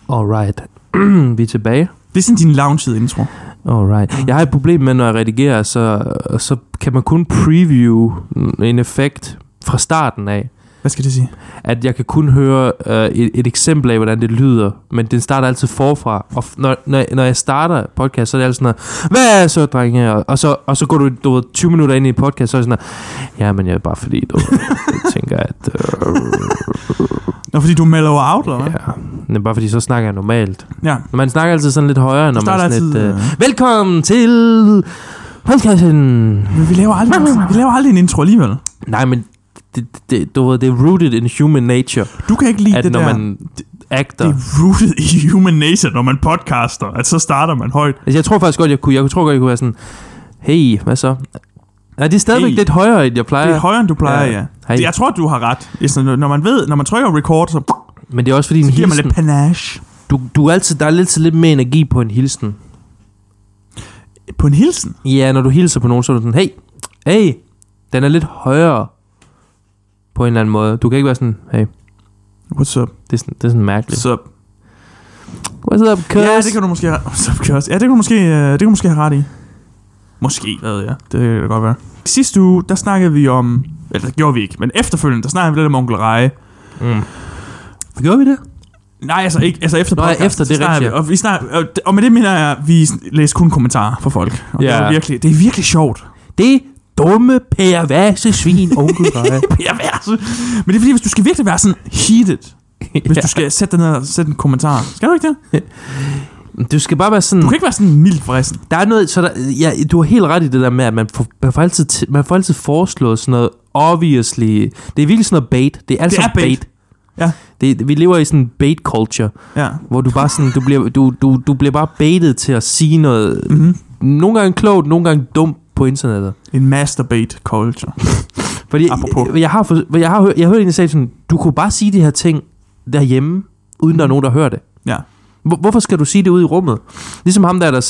Alright. Vi er tilbage. Det er sådan din lounge intro. Alright. Jeg har et problem med, når jeg redigerer, så kan man kun preview en effekt fra starten af. Hvad skal det sige? At jeg kan kun høre et eksempel af, hvordan det lyder, men den starter altid forfra. Og når jeg starter podcast, så er det altid sådan noget, hvad er så, drenge? Og så går du 20 minutter ind i podcast, så er det sådan noget, ja, men jeg er bare fordi, jeg tænker, at... Nå, fordi du mellower out, eller hvad? Ja, det er bare fordi, så snakker jeg normalt. Ja. Man snakker altid sådan lidt højere, når man sådan altid, lidt... Velkommen til podcasten! Men vi laver aldrig en intro alligevel. Nej, men det er rooted in human nature. Du kan ikke lide at det når der... man acter... Det er rooted i human nature, når man podcaster, at så starter man højt. Altså, jeg tror faktisk godt, jeg kunne være sådan... Hey, hvad så? Ja, det er stadigvæk lidt højere, end jeg plejer. Det er højere, end du plejer, ja. Hey. Jeg tror, du har ret. Når man trykker record, så... Men det er også fordi, så giver man lidt panache. Du er altid, der er lidt mere energi på en hilsen. På en hilsen? Ja, når du hilser på nogen, så er du sådan, hey, den er lidt højere på en eller anden måde. Du kan ikke være sådan, hey. What's up? Det er sådan mærkeligt. What's up? What's up, cuz? Ja, det kan du måske What's up, cuz? Ja, det kan du måske have ret i. Måske, hvad ved jeg. Det kan godt være. Sidste uge, der snakkede vi om... Eller det gjorde vi ikke, men efterfølgende, der snakkede vi lidt om Onkel Reje. Gjorde vi det? Nej, altså ikke. Altså efter podcast. Nå, efter det rigtigt. Og med det mener jeg, at vi læser kun kommentarer fra folk. Og det er virkelig sjovt. Det dumme perverse svin, Onkel Reje. Perverse. Men det er fordi, hvis du skal virkelig være sådan heated, hvis du skal sætte dig ned og sætte en kommentar. Skal du ikke det? Du skal bare være sådan... Du kan ikke være sådan mildt forresten. Der er noget... du har helt ret i det der med, at man får altid foreslået sådan noget obviously... Det er virkelig sådan noget bait. Det er altid bait. Ja. Vi lever i sådan en bait culture, hvor du bare sådan... Du bliver bare baitet til at sige noget... Nogle gange klogt, nogle gange dumt på internettet. En masturbate culture. Fordi jeg har hørt en sige sådan, du kunne bare sige de her ting derhjemme, uden der er nogen, der hører det. Ja. Hvorfor skal du sige det ude i rummet? Ligesom ham der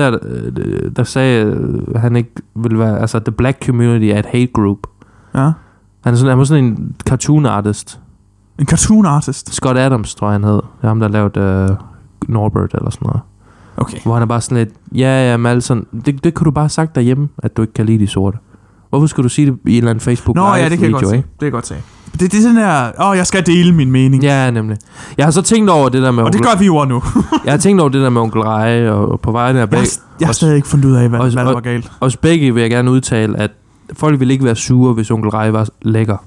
sagde, han ikke ville være, altså the black community er et hate group. Ja. Han var sådan en cartoon artist. En cartoon artist? Scott Adams, tror jeg han hed. Det er ham, der lavede Norbert eller sådan noget. Okay. Hvor han er bare sådan lidt, men altså, det kunne du bare have sagt derhjemme, at du ikke kan lide de sorte. Hvorfor skal du sige det i en eller anden Facebook live det kan video, godt ikke? Det kan godt sige. Det er sådan der, jeg skal dele min mening. Ja, nemlig. Jeg har så tænkt over det der med... Og det gør vi jo nu. Jeg har tænkt over det der med Onkel Reje, og på vejen af begge... Jeg har stadig ikke fundet ud af, hvad der var galt. Og begge vil jeg gerne udtale, at folk vil ikke være sure, hvis Onkel Reje var lækker.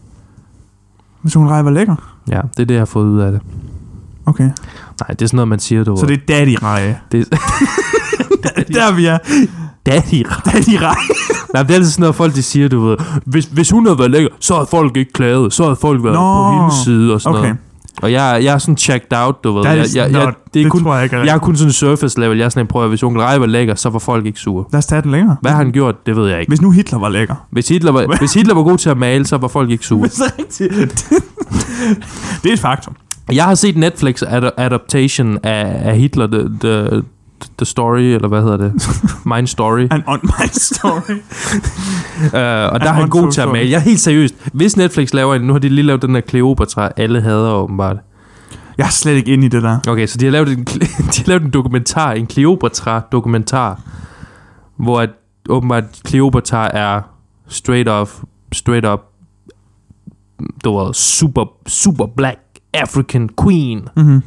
Hvis Onkel Reje var lækker? Ja, det er det, jeg har fået ud af det. Okay. Nej, det er sådan noget, man siger, du... Så det er Daddy Reje? Der vi er. Daddy Reje. Nej, det er altid sådan noget, folk de siger, du ved, hvis hun havde været lækker, så havde folk ikke klaget, så havde folk været på hendes side og sådan noget. Og jeg er sådan checked out, du ved. Jeg er kun sådan surface level. Jeg er sådan, prøver, hvis Onkel Reje var lækker, så var folk ikke sure. Lad os tage den længere. Hvad har han gjort, det ved jeg ikke. Hvis nu Hitler var lækker. Hvis Hitler var god til at male, så var folk ikke sure. Det er et faktum. Jeg har set Netflix adaptation af Hitler, The Story, eller hvad hedder det? Mind Story. Mind Story. Og der er han god til at male. Jeg er helt seriøst. Hvis Netflix laver en, nu har de lige lavet den der Cleopatra, alle hader åbenbart. Jeg er slet ikke inde i det der. Okay, så de har lavet en dokumentar, en Cleopatra-dokumentar, hvor at, åbenbart Cleopatra er straight up, du ved, super black African queen.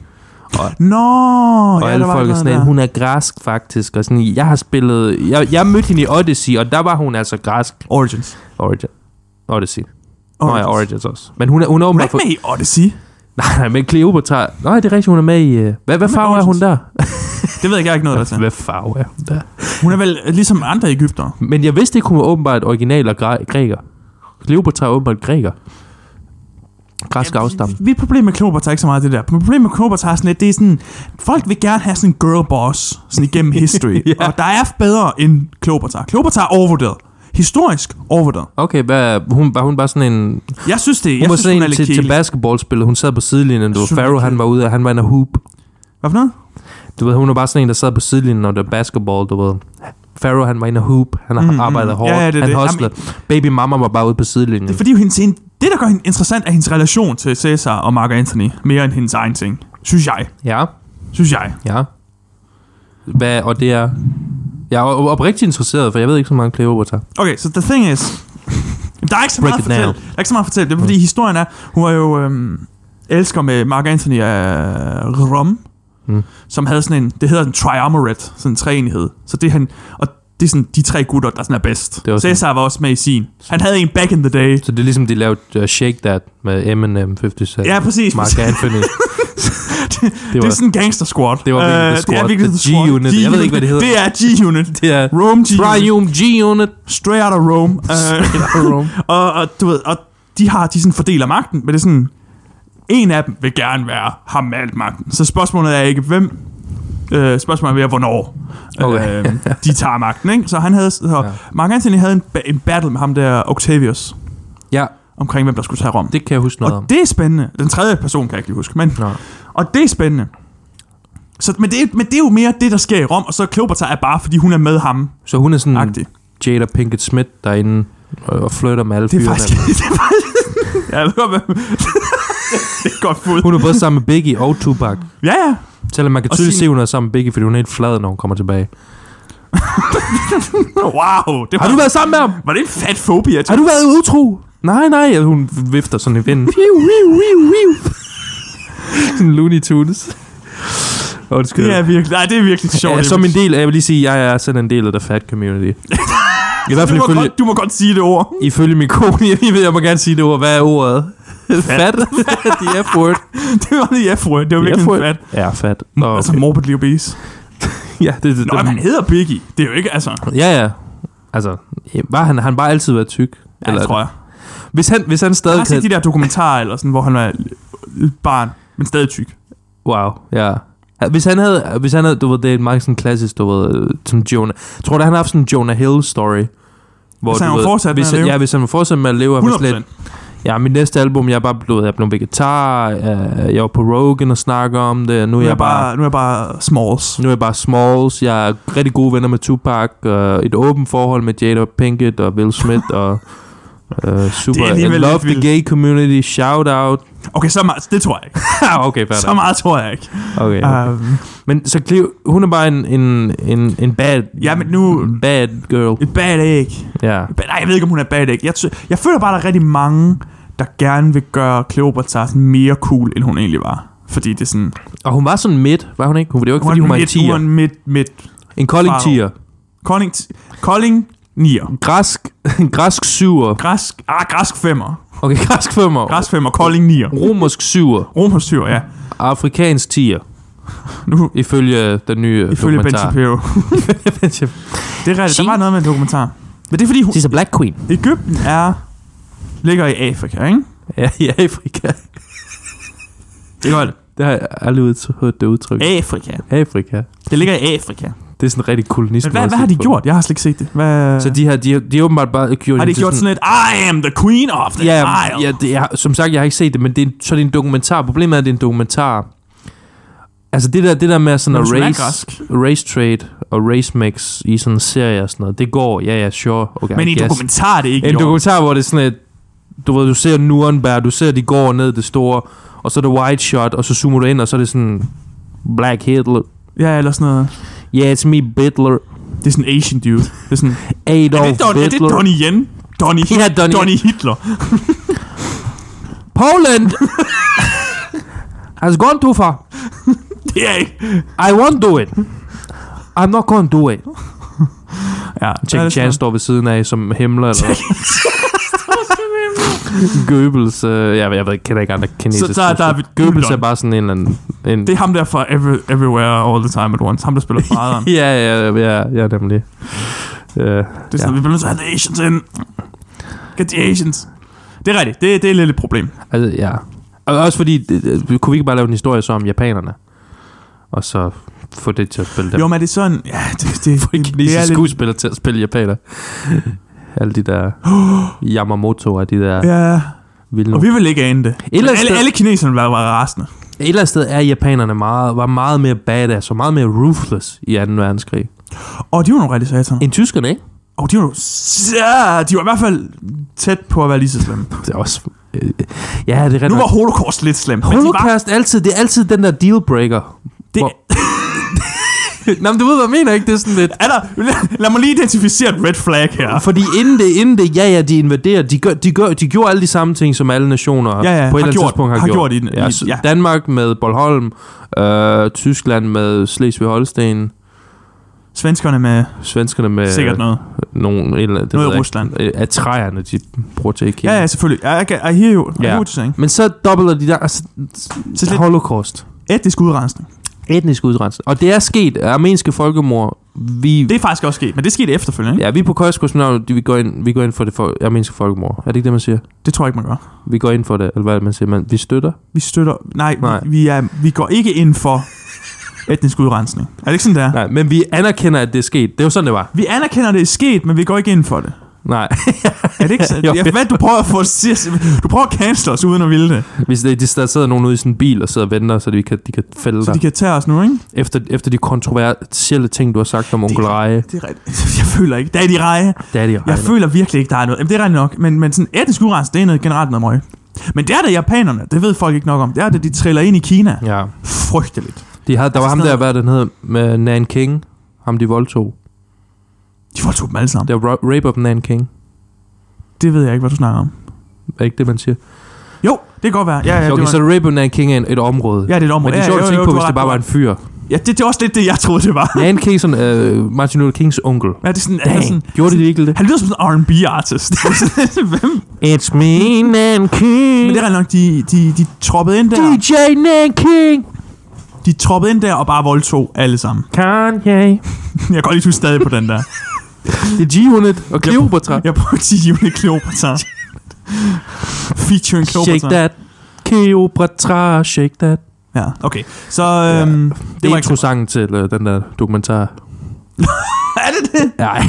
Og alle folk er sådan, hun er græsk faktisk. Og sådan, jeg har spillet... Jeg mødte hende i Odyssey, og der var hun altså græsk. Odyssey. Nå ja, Origins også. Men hun er åbenbart... Hun er ikke med i Odyssey? Nej, men Cleopatra... Nej, det er rigtigt, hun er med i... Hvad farve er hun der? Det ved jeg ikke noget der til. Hvad farve er hun der? Hun er vel ligesom andre egyptere. Men jeg vidste ikke, hun var åbenbart original og græker. Cleopatra er åbenbart græker. Græsk afstam. Mit problem med Cleopatra er ikke så meget det der. Problemet med Cleopatra er sådan lidt, det er sådan, folk vil gerne have sådan en girl boss sådan igennem history. Og der er bedre end Cleopatra. Cleopatra er overvurderet. Historisk overvurderet. Okay, var hun bare sådan en... Jeg synes det. Hun var sådan en til basketballspiller. Hun sad på sidelinjen. Pharaoh, han var ude, han var en hoop. Hvad for noget? Du ved, hun var bare sådan en, der sad på sidelinjen, når det var basketball, du ved. Pharaoh, han var inde og hoop. Han har arbejdet hårdt. Han hustlede. Baby mama var bare ude på sidelinjen. Det er fordi, det der gør hende interessant, er hendes relation til Caesar og Mark Antony. Mere end hendes egen ting. Synes jeg. Ja. Synes jeg. Ja. Og det er... Jeg er oprigtigt interesseret, for jeg ved ikke så meget om Cleopatra. Okay, så the thing is... Der er ikke så meget at fortælle. Det er fordi historien er... Hun var jo elsker med Mark Antony af Rom, som havde sådan en... Det hedder en triumvirate, sådan en treenighed. Så det han... Og det er sådan de 3 gutter, der sådan er bedst. Cæsar var også med i sin. Han havde en back in the day. Så det er ligesom, de lavede Shake That med Eminem 50 Cent. Ja, præcis. Mark Anthony. det er sådan en gangster squad. Det var virkelig the squad. G-Unit. Jeg ved ikke, hvad det hedder. Det er G-Unit. Det er Rome G-Unit. Triumph G-Unit. Straight out of Rome. Og du ved, og de sådan fordeler magten, men det er sådan, en af dem vil gerne være ham med alt magten. Så spørgsmålet er ikke, hvem. Spørgsmålet er, hvornår de tager magten, ikke? Så han havde, Mark Antony havde en battle med ham der, Octavius. Ja. Omkring, hvem der skulle tage Rom. Det kan jeg huske noget om. Og det er spændende. Den tredje person kan jeg ikke huske, men... Og det er spændende. Så, men det er jo mere det, der sker i Rom, og så Cleopatra er bare, fordi hun er med ham. Så hun er sådan Jada Pinkett Smith derinde og flytter med alle fyrene. Det er faktisk... Jeg ved godt, det er godt fod. Hun er både sammen med Biggie og Tupac. Ja. Selvom man kan tydeligt se, hun er sammen med Biggie, fordi hun er helt flad, når hun kommer tilbage. Wow. Har du været sammen med ham? Var det en fat fobia? Har du været utro? Nej. Hun vifter sådan i vinden. Sådan Looney Tunes. Det er virkelig sjovt. Ja, som en del af, jeg vil lige sige, jeg er sådan en del af the fat community. I hvert fald du må godt sige det ord. Ifølge min kone, jeg må gerne sige det ord. Hvad er ordet? Fat. The F-word. Det var the F-word. Det var virkelig fat. Ja, fat. Altså morbidly obese. Ja, det. Nå, han hedder Biggie. Det er jo ikke, altså... Ja. Altså, han bare altid været tyk? Ja, eller, tror jeg. Hvis han stadig... Jeg har set de der dokumentarer, eller sådan, hvor han var et barn, men stadig tyk. Wow, ja. Hvis han havde, du ved, det er et meget sådan klassisk, du ved, som Jonah. Jeg tror, han har haft sådan en Jonah Hill story. Hvor, hvis han var fortsat med at leve? Ja, hvis han var fortsat med at leve. 100%. Ja, mit næste album, jeg blev vegetar, jeg var på Rogan og snakker om det, nu er jeg bare Smalls. Nu er jeg bare Smalls, jeg er rigtig gode venner med Tupac, et åbent forhold med Jada Pinkett og Will Smith, og super, I love the gay community, shout out. Okay, så meget, det tror jeg ikke. Okay, fair. Så meget tror jeg ikke. Okay. Men så hun er bare en bad, bad girl. Et bad egg. Ja. Nej, jeg ved ikke, om hun er bad egg. Jeg føler bare, der er rigtig mange, der gerne vil gøre Cleopatra mere cool, end hun egentlig var. Fordi det er sådan... Og hun var sådan midt, var hun ikke? Det var jo ikke, fordi hun var en tier. Hun var en midt. En Kolding tier. Kolding 9'er. Græsk 7'er. Græsk 5'er. Okay, græsk 5'er. Græsk 5'er, Kolding 9'er. Romersk 7'er. Romersk 7'er, ja. Afrikansk 10'er. Nu ifølge den nye ifølge dokumentar. Det er rigtigt, der var noget med en dokumentar. Men det er fordi She's a black queen. Egypten ligger i Afrika, ikke? Ja, i Afrika. Det gør det. Det har jeg aldrig hørt det udtryk. Afrika. Det ligger i Afrika. Det er sådan en rigtig kolonisme. Men hvad har de gjort? Jeg har slet ikke set det. Så de har åbenbart bare gjort... Har de gjort sådan et, I am the queen of the Nile? Ja, som sagt, jeg har ikke set det, men det er en dokumentar. Problemet er, at det er en dokumentar. Altså det der med sådan at race trade og race mix i sådan en serie og sådan noget, det går, sure. Okay, men i dokumentar er det ikke. En dokumentar, hvor det er sådan et, du ser Nuremberg, du ser, de går ned det store, og så er det wide shot, og så zoomer du ind, og så er det sådan Black Hitler. Ja, eller sådan noget. Yeah, it's me, Hitler. Det er sådan en Asian dude. Det er sådan... Adolf Hitler. Er det Donnie Yen? Donnie Hitler. Poland has gone too far. Det er ikke. I won't do it. I'm not gonna do it. Ja, Jackie Chan står ved siden af som Himmler eller Goebbels. Jeg kender ikke andre kinesiske. Så Goebbels er bare sådan en det er ham der fra Everywhere All the Time at Once. Ham der spiller faderen. ja, nemlig. Det er sådan, vi bliver nødt til at have the Asians ind. Get the Asians. Det er rigtigt. Det er lidt et problem. Altså, ja. Og også fordi, kunne vi ikke bare lave en historie så om japanerne? Og så få det til at spille dem. Jo, men er det sådan... Ja, få kinesiske skuespillere til at spille japaner. Alle de der Yamamoto og de der... Ja. Vilde. Og vi vil ikke ane det. Alle kineserne var rasende. Et eller andet sted er japanerne var meget mere badass og meget mere ruthless i 2. verdenskrig. Og de var nogle rigtig sataner. End tyskerne, ikke? Og de var i hvert fald tæt på at være lige så slemme. Det er også... Ja, det er nu var Holocaust lidt slemt. Holocaust det er altid den der dealbreaker. Nå, men du ved, hvad jeg mener, ikke? Det er sådan lidt... Lad mig lige identificere et red flag her. Fordi inden det, de invaderer, de gjorde alle de samme ting, som alle nationer på et eller andet tidspunkt har gjort. Danmark med Bornholm, Tyskland med Slesvig-Holsten, Svenskerne med sikkert noget Rusland. Af træerne, de bruger til IKEA. Ja, selvfølgelig. I hear you. Men så dobbler de der... Altså, Holocaust. Etnisk udrensning. Og det er sket. Armenske folkemord. Det er faktisk også sket, men det skete efterfølgende, ikke? Ja, vi på Køjskosmønavn, vi går ind for det armenske folkemord. Er det ikke det, man siger? Det tror jeg ikke, man gør. Vi går ind for det, eller hvad man siger? Vi støtter? Nej. Vi går ikke ind for etnisk udrensning. Er det ikke sådan, det er? Nej, men vi anerkender, at det er sket. Det er jo sådan, det var. Vi anerkender, at det er sket, men vi går ikke ind for det. Nej. Er det ikke sådan? Hvad du prøver at få... Du prøver at cancel os uden at ville det. Hvis der sidder nogen ude i sådan en bil og sidder og venter, så de kan fælde dig. Så de kan tage os nu, ikke? Efter de kontroversielle ting, du har sagt om onkel Reje. Det er rigtigt. Jeg føler ikke. Daddy Reje. Jeg føler virkelig ikke, der er noget. Jamen, det er rigtigt nok. Men sådan etnisk udrensning, det er noget generelt noget møg. Men det er det japanerne. Det ved folk ikke nok om. Det er det, de triller ind i Kina. Ja. Frygteligt. Der var ham der, hvad den hed, med Nanking. Ham de voldtog. De voldtog dem alle sammen. Det var Rape of Nanking. Det ved jeg ikke, hvad du snakker om. Er ikke det, man siger? Jo, det kan godt være. Ja, okay, så Rape of Nanking er et område. Ja, det er et område. Men det er sjovt at tænke på, hvis det bare var en fyr. Ja, det er også lidt det, jeg troede, det var. Nanking, sådan Martin Luther Kings onkel. Ja, det er sådan... Gjorde de ikke det? Han lyder som sådan en R&B-artist. Hvem? It's me, Nanking. Men det er nok, de troppede ind der. DJ Nanking. De troppede ind der og bare voldtog alle sammen. Kanye. Jeg kan godt lige stadig på den der. Det er G-Unit og Cleopatra. Jeg bruger G-Unit Cleopatra. Featuring Cleopatra. Shake that, Cleopatra, shake that. Ja, okay. Så det var introsangen til den der dokumentar. Er det? Nej.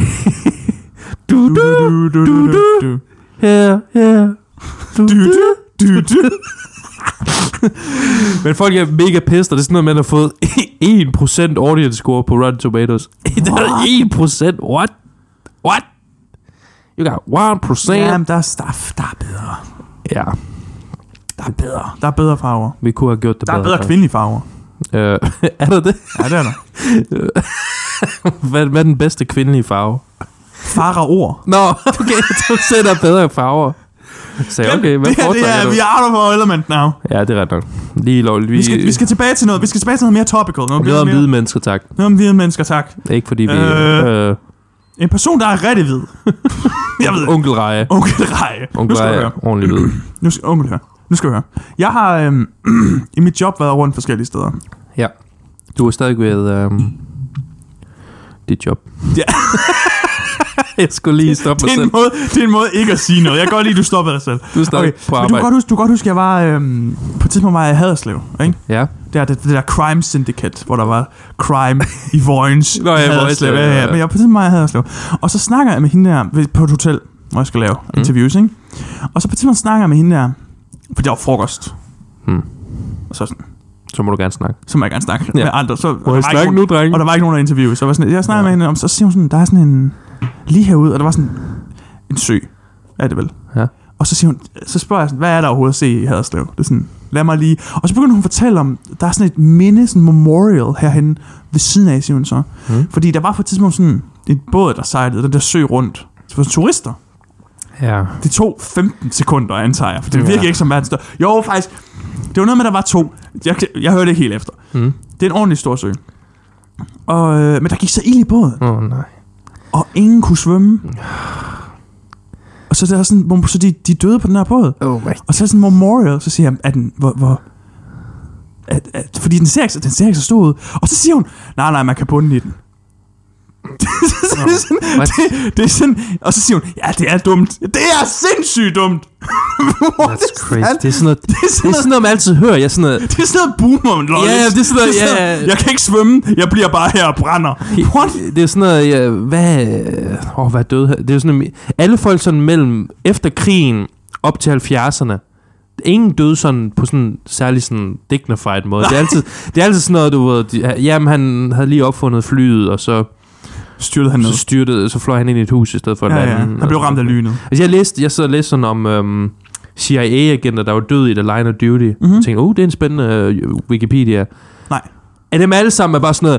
du. Her. Du. Men folk er mega pissed, og det er sådan noget, man har fået 1% audience score på Rotten Tomatoes. Det er 1%? What? You got 1%? Jamen, der er bedre. Ja. Der er bedre farver. Vi kunne have gjort det bedre. Der er bedre kvindelige farver. Er der det? Ja, det er der. Hvad er den bedste kvindelige farve? Faraor. Nå, okay, du sætter bedre farver. Så okay, hvad foretrækker du? Vi er out of our element now. Ja, det er ret nok. Lige lovligt. Vi skal tilbage til noget. Vi skal tilbage til noget mere topical. Noget om hvide mennesker, tak. Noget om hvide mennesker, tak. Ikke fordi vi... En person, der er rigtig hvid. Jeg ved Onkel Reje. Onkel Reje. Onkel Reje er ordentlig hvid. Nu skal vi høre. Jeg har i mit job været rundt forskellige steder. Ja. Du er stadig ved dit job. Ja. Jeg skulle lige stoppe mig selv. Det er en måde ikke at sige noget. Jeg kan godt lide, at du stopper dig selv. Du er stadig på arbejde. Men du kan godt huske, at jeg var på et tidspunkt var jeg i Haderslev, ikke? Ja. Det der crime syndicate, hvor der var crime i Vojens. Nå, Haderslev. Ja. Men jeg var på et tidspunkt var jeg i Haderslev. Og så snakker jeg med hende der på et hotel, hvor jeg skal lave interviews, ikke? Og så på et tidspunkt snakker jeg med hende der, for det var frokost. Og så sådan... Så må du gerne snakke. Så må jeg gerne snakke med andre. Så, må jeg snakke nu, dreng? Og der var ikke nogen, der interviewede. Så jeg snakker med hende om, så siger hun sådan, der er sådan en... Lige herude, og der var sådan en sø, er det vel? Ja. Og så siger hun, så spørger jeg sådan, hvad er der overhovedet at se i Haderslev? Det er sådan, lad mig lige... Og så begynder hun at fortælle om, der er sådan et minde, sådan memorial herhenne ved siden af, siger hun så. Fordi der var på et tidspunkt sådan en båd, der sejlede den der sø rundt. Så for turister. Ja. Det tog 15 sekunder, antager jeg, for det virker ikke som verdens større. Jo, faktisk, det var noget med, der var 2. Jeg hørte ikke helt efter. Det er en ordentlig stor sø. Og, men der gik så ild i båden. Nej. Og ingen kunne svømme. Og så der sådan, så de døde på den her båd. Og så er sådan en memorial, så siger jeg, at den, fordi den ser ikke så stor ud. Og så siger hun, nej, man kan bunde i den. Det er sådan, og så siger hun, ja, det er dumt. Det er sindssygt dumt. That's crazy. Det er sådan noget, man altid hører. Det er sådan noget boomer. Ja, det er sådan noget, jeg kan ikke svømme, jeg bliver bare her og brænder. What? Det er sådan noget, hvad døde her? Det er sådan noget, alle folk sådan mellem, efter krigen, op til 70'erne, ingen døde sådan på sådan særlig sådan dignified måde. Det er altid sådan noget, du ved, jamen han havde lige opfundet flyet, og så så fløj han ind i et hus i stedet for et andet. Han blev ramt af lynet. Altså jeg så og læste sådan om CIA-agenter, der var døde i The Line of Duty. Jeg tænkte, det er en spændende Wikipedia. Nej. Er dem alle sammen bare sådan noget,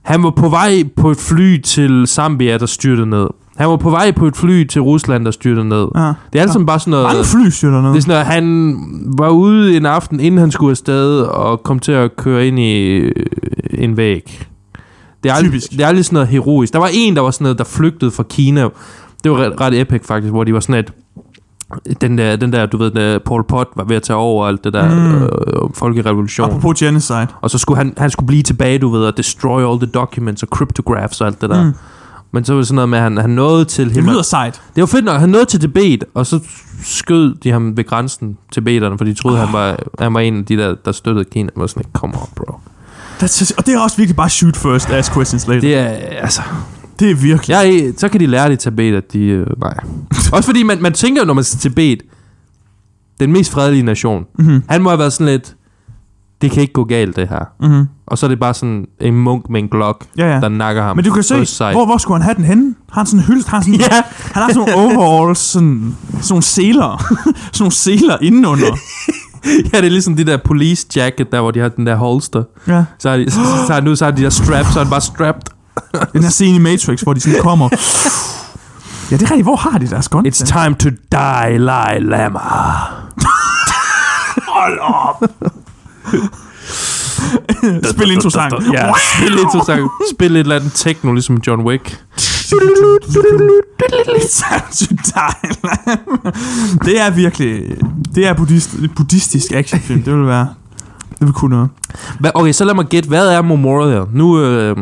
Han var på vej på et fly til Zambia, der styrtede ned. Han var på vej på et fly til Rusland, der styrtede ned. Ja. Det er altså bare sådan noget... Mange fly styrter ned. Det er sådan noget, han var ude en aften, inden han skulle afsted, og kom til at køre ind i en væg. Det er aldrig sådan noget heroisk. Der var en, der var sådan noget, der flygtede fra Kina. Det var ret epic faktisk, hvor de var sådan et... Den der, du ved, Pol Pot var ved at tage over alt det der folkerevolution. Apropos genocide. Og så skulle han skulle blive tilbage, du ved, og destroy all the documents og cryptographs og alt det der. Men så var det sådan noget med, at han nåede til... Det lyder sejt. Det var fedt nok. Han nåede til Tibet, og så skød de ham ved grænsen, tibeterne, for de troede, han var en af de der støttede Kina. Man var sådan, come on, bro. Og det er også virkelig bare shoot first, ask questions later. Det er, altså... Det er virkelig... så kan de lære det i Tibet, at de... nej. Også fordi man tænker jo, når man ser Tibet, den mest fredelige nation, han må have været sådan lidt... Det kan ikke gå galt, det her. Og så er det bare sådan en munk med en glok, der nakker ham. Men du kan se, hvor skulle han have den henne? Har han sådan en hylst? Han har sådan nogle overalls, sådan nogle seler. Sådan nogle seler indenunder. Ja, det er ligesom det der police jacket, der hvor de har den der holster. Ja. Så har de der straps, så er han bare strapped. Den her scene i Matrix, hvor de sådan kommer. Ja, det er rigtigt. Hvor har de deres gun? It's time to die, Lama. Hold op. Spil intro-sang. Ja, spil intro-sang. Spil et eller andet techno, ligesom John Wick. Det er virkelig... Det er buddhistisk actionfilm. Det vil være... Det vil kunne noget. Okay, så lad mig gætte. Hvad er Memorial? Nu...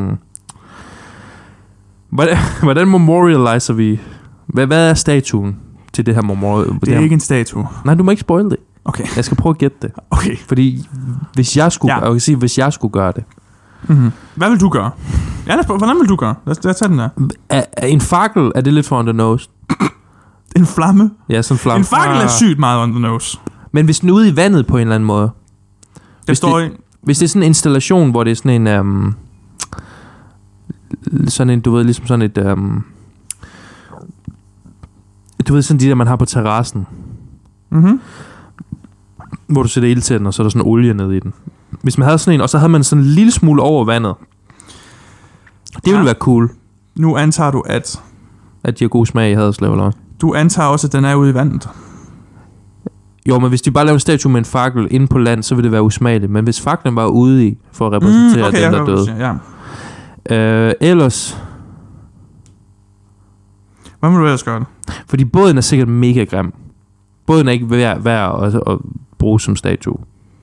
Hvordan memorialiser vi... Hvad er statuen til det her memorial? Det er ikke en statue. Nej, du må ikke spoil det. Okay. Jeg skal prøve at gætte det. Okay. Fordi hvis jeg skulle gøre det. Hvad vil du gøre? Ja, hvordan vil du gøre? Lad os tage den der. En fakkel, er det lidt for on the nose? En flamme? Ja, sådan en flamme. En fakkel er sygt meget on the nose. Men hvis den er ude i vandet på en eller anden måde. Hvis det er sådan en installation, hvor det er sådan en... sådan en, du ved, ligesom sådan et... du ved, sådan de der, man har på terrassen. Hvor du sætter ild til den, og så er der sådan olie nede i den. Hvis man havde sådan en, og så havde man sådan en lille smule over vandet. Det ville være cool. Nu antager du, at de har god smag i Haderslev, eller? Du antager også, at den er ude i vandet. Jo, men hvis de bare laver en statue med en fakkel inde på land, så vil det være usmageligt. Men hvis faklen var ude i, for at repræsentere den, der døde. Ja. Ellers... Hvad må du ellers gøre det? Fordi båden er sikkert mega grim. Båden er ikke værd at bruge som statue.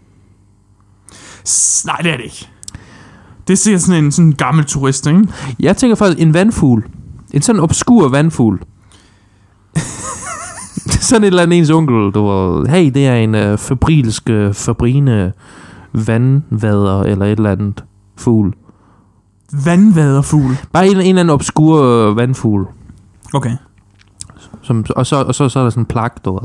Nej, det er det ikke. Det er sikkert sådan en gammel turist, ikke? Jeg tænker faktisk en vandfugl. En sådan obskur vandfugl. Sådan et eller andet ens onkel, du ved. Hey, det er en fabrilsk, fabrine vandvader eller et eller andet fugl. Vandvaderfugl? Bare en eller anden obskur vandfugl. Okay. Og så er der sådan en plak, du ved.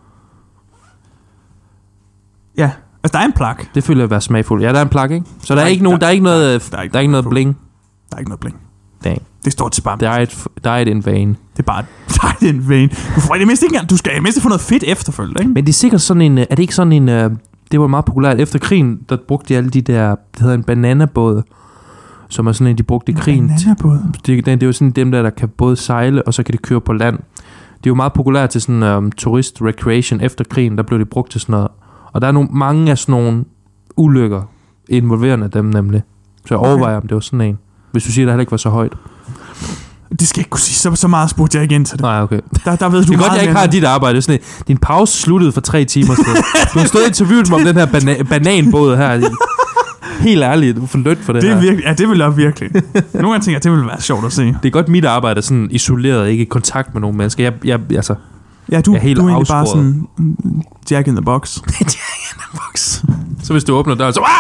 Ja, altså der er en plak. Det føler jeg at være smagfuldt. Ja, der er en plak, ikke? Så der er ikke noget bling. Der er ikke noget bling. Dang. Det står til bare. Der er et en vane. Det er bare en vane. Du skal mindst få noget fedt efterfølgende, ikke? Men det er sikkert sådan en... Er det ikke sådan en... det var meget populært efter krigen, der brugte de alle de der... Det hedder en bananabåd. Som er sådan en, de brugte i krigen. Bananabåd? Det er jo sådan dem der kan både sejle, og så kan de køre på land. Det er jo meget populært til sådan turist recreation efter krigen. Der blev det brugt til sådan noget. Og der er mange af sådan nogle ulykker involverende af dem nemlig. Så jeg overvejer, om det var sådan en. Hvis du siger, at det heller ikke var så højt. Det skal jeg ikke kunne sige. Så meget spurgte jeg ikke ind til det. Nej, okay. Der ved du det er godt, jeg ikke har dit arbejde. Sådan din pause sluttede for 3 timer siden. Du har stået i interviewet om den her bananbåd her. Helt ærligt, du er for lødt for det her. Virkelig, ja, det vil jeg virkelig. Nogle gange tænker jeg, det ville være sjovt at se. Det er godt, mit arbejde er sådan isoleret, ikke i kontakt med nogle mennesker. Jeg du er helt egentlig bare sådan Jack in the Box. Jack in the Box. Så hvis du åbner døren, så...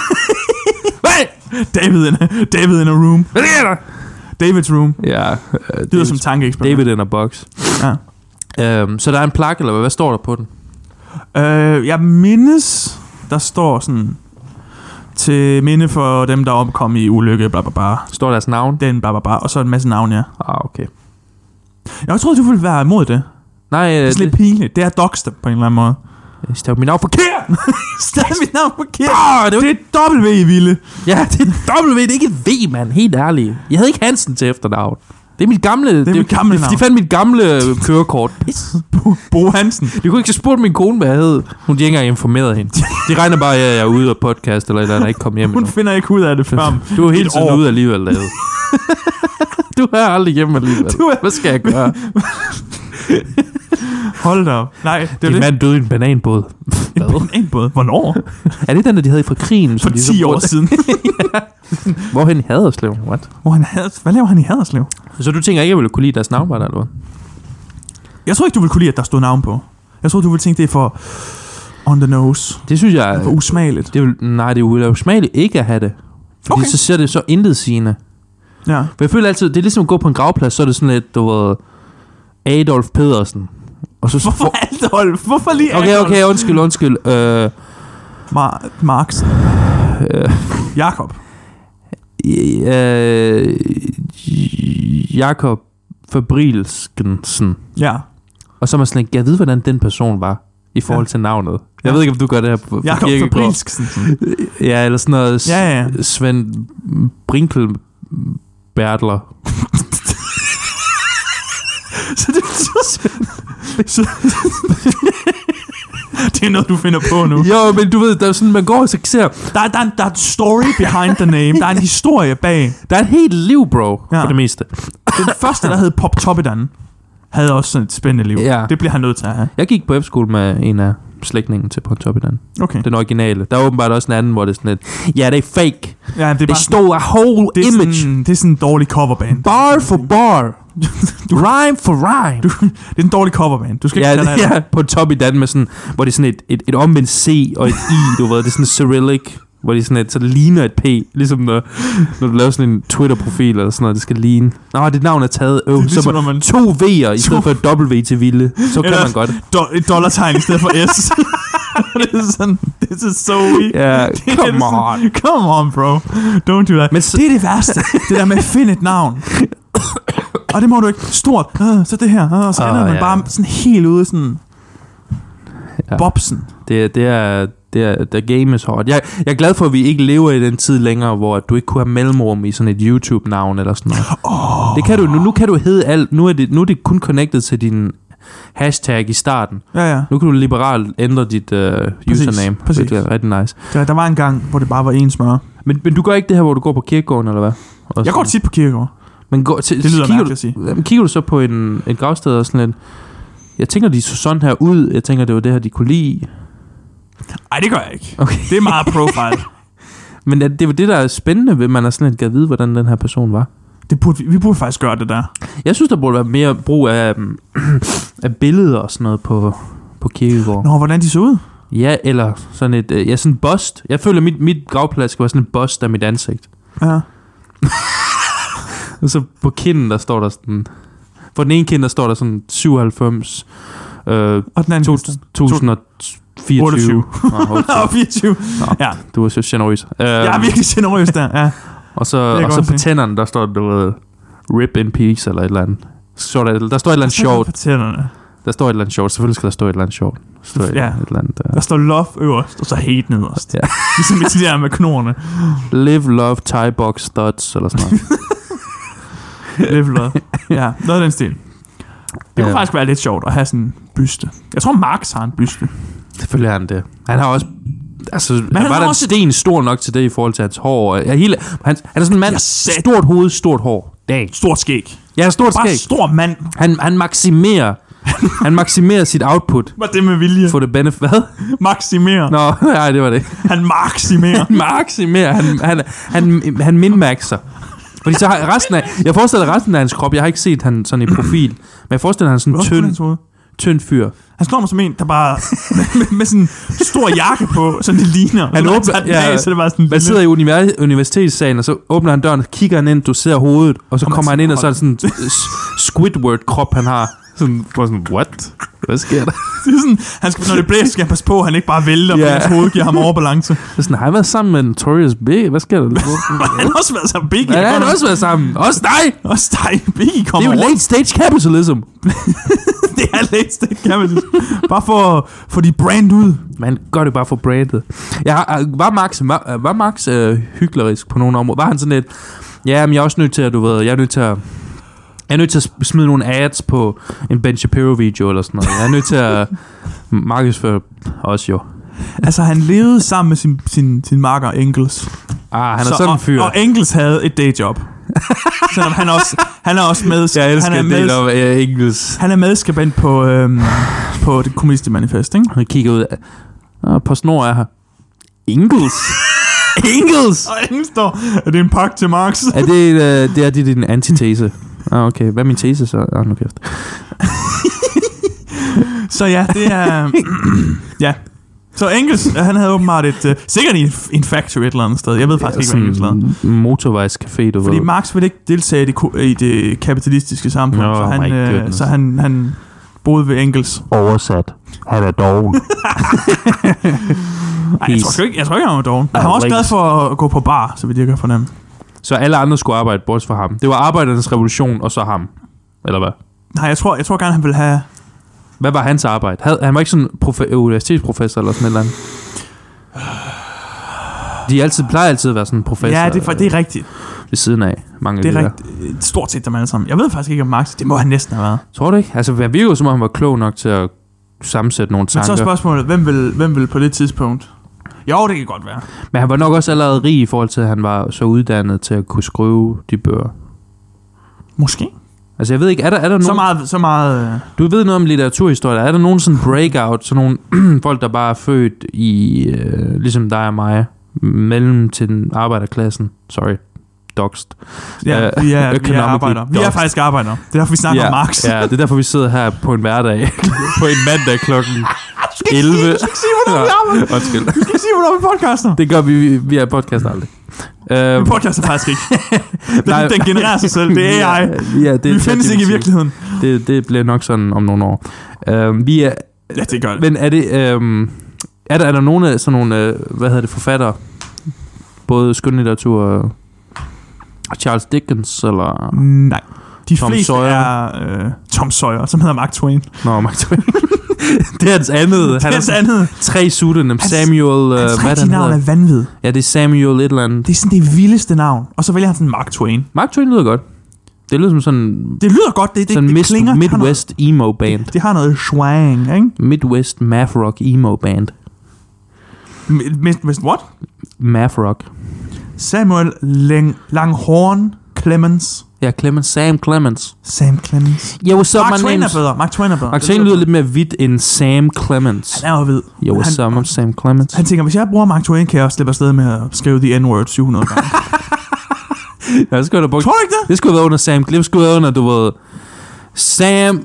David in a room. Hvad sker der? David's room. Ja. Det lyder som tankeeksperiment. David in a box. Ja. Så der er en plak, eller hvad står der på den? Jeg mindes, der står sådan... Til minde for dem, der omkom i ulykke, bla bla bla. Står deres navn? Den bla bla bla, og så en masse navn, ja. Okay. Jeg troede, du ville være imod det. Nej, det er lidt pinligt. Det er dox dem på en eller anden måde. Jeg stavede mit navn forkert! Stavede mit navn forkert! Det er W, Ville. Ja, det er W, det er ikke et V, mand. Helt ærligt. Jeg havde ikke Hansen til efternavn. Det er mit gamle... mit gamle navn. De fandt mit gamle kørekort. Bo Hansen. De kunne ikke spurgt min kone, hvad jeg hed. Hun ikke engang informeret hende. De regner bare, at jeg er ude af podcast, eller et eller andet, ikke kom hjem. Hun finder ikke ud af det før. Du er hele tiden ude alligevel, lavet. Du er aldrig hjemme alligevel. Hvad skal jeg gøre? Hold da op. Nej, det er det. Mand døde i en bananbåd. En bananbåd? Hvornår? Er det den, der de havde fra krigen? For 10 år siden. Hvorhen i Haderslev? What? Hvad laver han i Haderslev? Så du tænker ikke, jeg ville kunne lide deres navn, eller hvad? Jeg tror ikke, du ville kunne lide, at der stod navn på. Jeg tror, du ville tænke, det er for on the nose. Det synes jeg... For usmageligt. Det er jo usmageligt ikke at have det. Fordi så ser det så intetsigende. Ja. For jeg føler altid, det er ligesom at gå på en gravplads, så er det sådan lidt, du ved, Adolf Pedersen. Og så hvorfor Adolf? Hvorfor lige Adolf? Okay, undskyld. Marx. Jakob. Jakob Fabrilskensen. Ja. Og så er man sådan, jeg ved, hvordan den person var i forhold til navnet. Jeg ved ikke, om du gør det her på Jakob Fabrilskensen. Ja, eller sådan noget. Ja. Svend Brinkelbertler. Det er noget, du finder på nu. Jo, men du ved, der er sådan, man går og så ser... Der er et story behind the name. Der er en historie bag. Der er et helt liv, bro, for det meste. Den første, der hed Pop Toppidan, havde også sådan et spændende liv. Ja. Det bliver han nødt til at have. Jeg gik på efterskole med en af slægtningen til Pop Toppidan. Okay. Den originale. Der er åbenbart også en anden, hvor det er sådan lidt... Ja, det er fake. Ja, det er bare... stole a whole image. Det er sådan en dårlig coverband. Bar for bar. Rhyme for rhyme. Det er en dårlig coverband. Du skal ikke tage det. Ja, på Toppidan med sådan... Hvor det er sådan et omvendt C og et I, du ved. Det er sådan cyrillic. Hvor det er sådan så det ligner et P. Ligesom når du laver sådan en Twitter-profil eller sådan noget. Det skal ligne. Nå, dit navn er taget. Så ligesom, man 2 V'er i stedet for et W til Ville. Så kan man godt. Et dollartegn i stedet for S. Det er sådan, this is so weak. Yeah, come on, bro. Don't do that. Men det er det værste. Det der med at finde et navn. Og det må du ikke. Stort. Så det her. Og så ender man bare sådan helt ude sådan... Bobsen. Det er game is hard. Jeg er glad for, at vi ikke lever i den tid længere, hvor du ikke kunne have mellemrum i sådan et YouTube-navn eller sådan noget. Det kan du nu kan du hedde alt. Nu er det kun connected til din hashtag i starten. Ja. Nu kan du liberalt ændre dit username. Præcis. Det er rigtig nice. Der var en gang, hvor det bare var en smør. Men du gør ikke det her, hvor du går på kirkegården, eller hvad? Jeg går tit på kirkegården. Men det lyder mærkeligt at sige. Kigger du så på et gravsted og sådan lidt... Jeg tænker, de så sådan her ud. Jeg tænker, det var det her, de kunne lide. Nej, det gør jeg ikke. Okay. Det er meget profile. Men det var det, der er spændende ved, man er sådan lidt kan vide, hvordan den her person var. Vi burde faktisk gøre det der. Jeg synes, der burde være mere brug af billeder og sådan noget på kirkegården. Nå, hvordan de så ud? Ja, eller sådan sådan en bust. Jeg føler, mit gravplads skal være sådan en bust af mit ansigt. Ja. Og så på kinden, der står der sådan... For den ene kind, der står der sådan 97... og den anden 2024. 24. Ja. Du er så generøs. Jeg er virkelig generøs der, ja. Og så på tænderne, der står der rip in peace, eller et eller andet. Der står et eller andet sjovt. Der står et eller andet sjovt. Selvfølgelig skal der stå et eller andet sjovt. Der står love øverst, og så hate nederst. Ja. Ligesom i de der med knorene. Live, love, tie box, studs, eller sådan noget. Live, love. Ja, noget af den stil. Det kunne faktisk være lidt sjovt at have sådan en byste. Jeg tror, Marx har en byste. Selvfølgelig har han det. Han har også... Altså, men han var der også sten stor nok til det i forhold til hans hår. Han er sådan en mand. Stort hoved, stort hår. Dang. Stort skæg. Ja, stort skæg. Bare stor mand. Han maksimerer sit output. Var det med vilje? For det benefit. Hvad? Maksimerer. Nå, nej, det var det. Han maksimerer. Han min-maxer. Fordi så har jeg forestiller resten af hans krop. Jeg har ikke set han sådan i profil. Men jeg forestiller han sådan en tynd fyr. Han slår mig som en, der bare med sådan en stor jakke på, sådan det ligner. Han åbner, så det var sådan man sidder i universitetssalen, og så åbner han døren, og kigger han ind, du ser hovedet, og så kommer han ind, og så er det sådan Squidward-krop, han har. Sådan, what? Hvad sker der? Det er sådan, når det blæser, skal han passe på, at han ikke bare vælter, fordi hans hoved giver ham overbalance. Det er sådan, har jeg været sammen med Notorious Big? Hvad sker der? Han har også været sammen med Biggie. Ja, han har også været sammen. Også dig. Biggie kommer det er jo late stage capitalism. Det er late stage capitalism. Bare for få de brand ud. Man gør det bare for brandet. Var Max hyklerisk på nogle områder? Var han sådan lidt... Ja, men jeg er også nødt til at, du ved... Jeg er nødt til at smide nogle ads på en Ben Shapiro-video eller sådan noget. Jeg er nødt til at markedsføre også jo. Altså, han levede sammen med sin makker Engels. Han er sådan en fyr. Og Engels havde et dayjob. Selvom han er også med... Jeg elsker Engels. Han er medskribent på det kommunistiske manifest, ikke? Han kigger ud af... På snor er her. Engels! Engels! Og Engels står... Er det en pakke til Marx? Det er din antitese. Okay. Hvad er min tese så? Nu kæft. Så ja, det er... ja. Så Engels, han havde åbenbart sikkert i en factory et eller andet sted. Jeg ved faktisk ikke, hvad Engels lavede. En motorvejscafé, du ved. Fordi Marx ville ikke deltage i det kapitalistiske samfund, så han boede ved Engels. Oversat. Han er doven. Jeg tror ikke, han var doven. Han var også glad for at gå på bar, så vidt jeg kan fornemme. Så alle andre skulle arbejde, bortset fra ham. Det var arbejdernes revolution, og så ham. Eller hvad? Nej, jeg tror gerne, han ville have... Hvad var hans arbejde? Han var ikke sådan universitetsprofessor eller sådan et eller andet? De plejer altid at være sådan en professor. Ja, det er rigtigt. Ved siden af mange det er rigtigt. Stort set dem alle sammen. Jeg ved faktisk ikke om Marx. Det må han næsten have været. Tror du ikke? Altså, han virker jo som om han var klog nok til at sammensætte nogle tanker. Men så er spørgsmålet, hvem vil på det tidspunkt? Jo, det kan godt være. Men han var nok også allerede rig i forhold til, at han var så uddannet til at kunne skrive de bøger. Måske. Altså, jeg ved ikke, er der nogen... Så meget... Du ved noget om litteraturhistorie. Er der nogen sådan breakout, sådan nogle folk, der bare er født i, ligesom dig og mig, mellem til den arbejderklassen? Sorry. Doxed. Ja, vi er arbejdere. Vi er faktisk arbejdere. Det er derfor, vi snakker om Marx. Ja, det er derfor, vi sidder her på en hverdag. På en mandag klokken 11. Du skal ikke sige, hvornår vi arbejder. Undskyld. Du skal ikke sige, hvornår vi podcaster. Det gør vi. Vi er podcast aldrig. Vi podcaster faktisk ikke. Den genererer sig selv. Det er AI. Vi findes ikke i virkeligheden. Det bliver nok sådan om nogle år. Vi er... Ja, det gør det. Men er det... Er der nogle af sådan nogle... forfattere? Både skønlitteratur og Charles Dickens, eller... Nej. De Tom fleste Sawyer. er Tom Sawyer, som hedder Mark Twain. Nå, Mark Twain. Det er hans andet. Det er hans andet. 3 pseudonym. Samuel... Hans rigtige navn er vanvid. Ja, det er Samuel et eller andet. Det er sådan det vildeste navn. Og så vælger han sådan Mark Twain. Mark Twain lyder godt. Det lyder som sådan... Det lyder godt. Det klinger. Midwest emo band. Det har noget swang, ikke? Midwest math rock emo band. Midwest what? Math rock. Samuel Langhorne Clemens. Ja, Sam Clemens. Sam Clemens. Yo, what's up, Mark Twain er bedre. Mark Twain lyder lidt mere hvidt end Sam Clemens. Han er jo hvid. Yo, what's up, Sam Clemens. Han tænker, hvis jeg bruger Mark Twain, kan jeg også slippe afsted med at skrive the N-word 700 gange. Ja, det skulle da brugt. Tror du ikke det? Det skulle være under Sam Clemens. Det skulle være under, du ved... Sam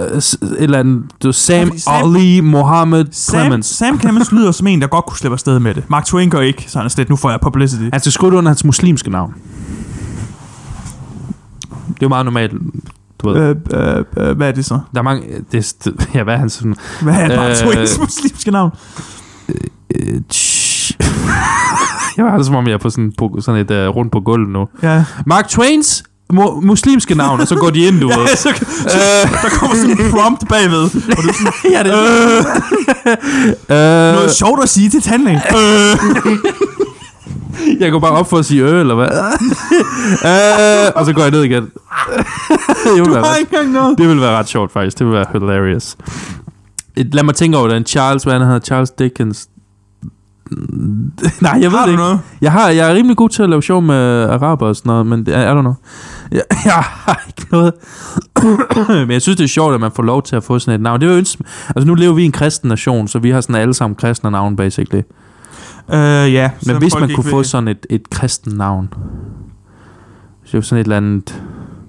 Ali Mohammed Clemens. Sam Clemens lyder som en, der godt kunne slippe afsted med det. Mark Twain gør ikke, så han er slet, nu får jeg publicity. Han skal skrive det under hans muslimske navn. Det er jo meget normalt, du ved. Hvad er det så? Der er mange... hvad er han sådan... Hvad er Mark Twains muslimske navn? Jeg har det som om, jeg er på sådan et rundt på gulvet nu. Ja. Mark Twains muslimske navn, og så går de ind, du ved. Der kommer sådan en prompt bagved. Og du sådan, ja, det noget sjovt at sige til tandlægen. Jeg går bare op for at sige eller hvad? Og så går jeg ned igen. Du har ikke engang noget. Det vil være ret sjovt, faktisk. Det vil være hilarious. Lad mig tænke over det. Hvad han hedder? Charles Dickens. Nej, jeg ved det ikke. Noget? Jeg er rimelig god til at lave sjov med araber og sådan noget, men I don't know. Jeg har ikke noget. Men jeg synes, det er sjovt, at man får lov til at få sådan et navn. Det er jo altså, nu lever vi i en kristen nation, så vi har sådan alle sammen kristne navn, basically. Ja. Men hvis man kunne få sådan et kristen navn, så er jo sådan et eller andet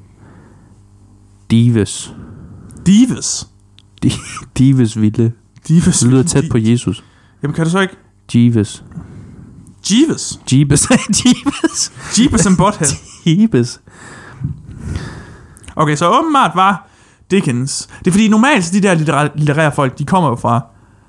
Dives. Dives? Dives vilde. Dives. Det lyder tæt på Jesus. Jamen kan du så ikke? Jeeves. Jeeves? Jeeves. Jeeves. Jeeves and Butthead. Jeeves. Okay, så åbenbart var Dickens. Det er fordi normalt så de der litterære folk, de kommer jo fra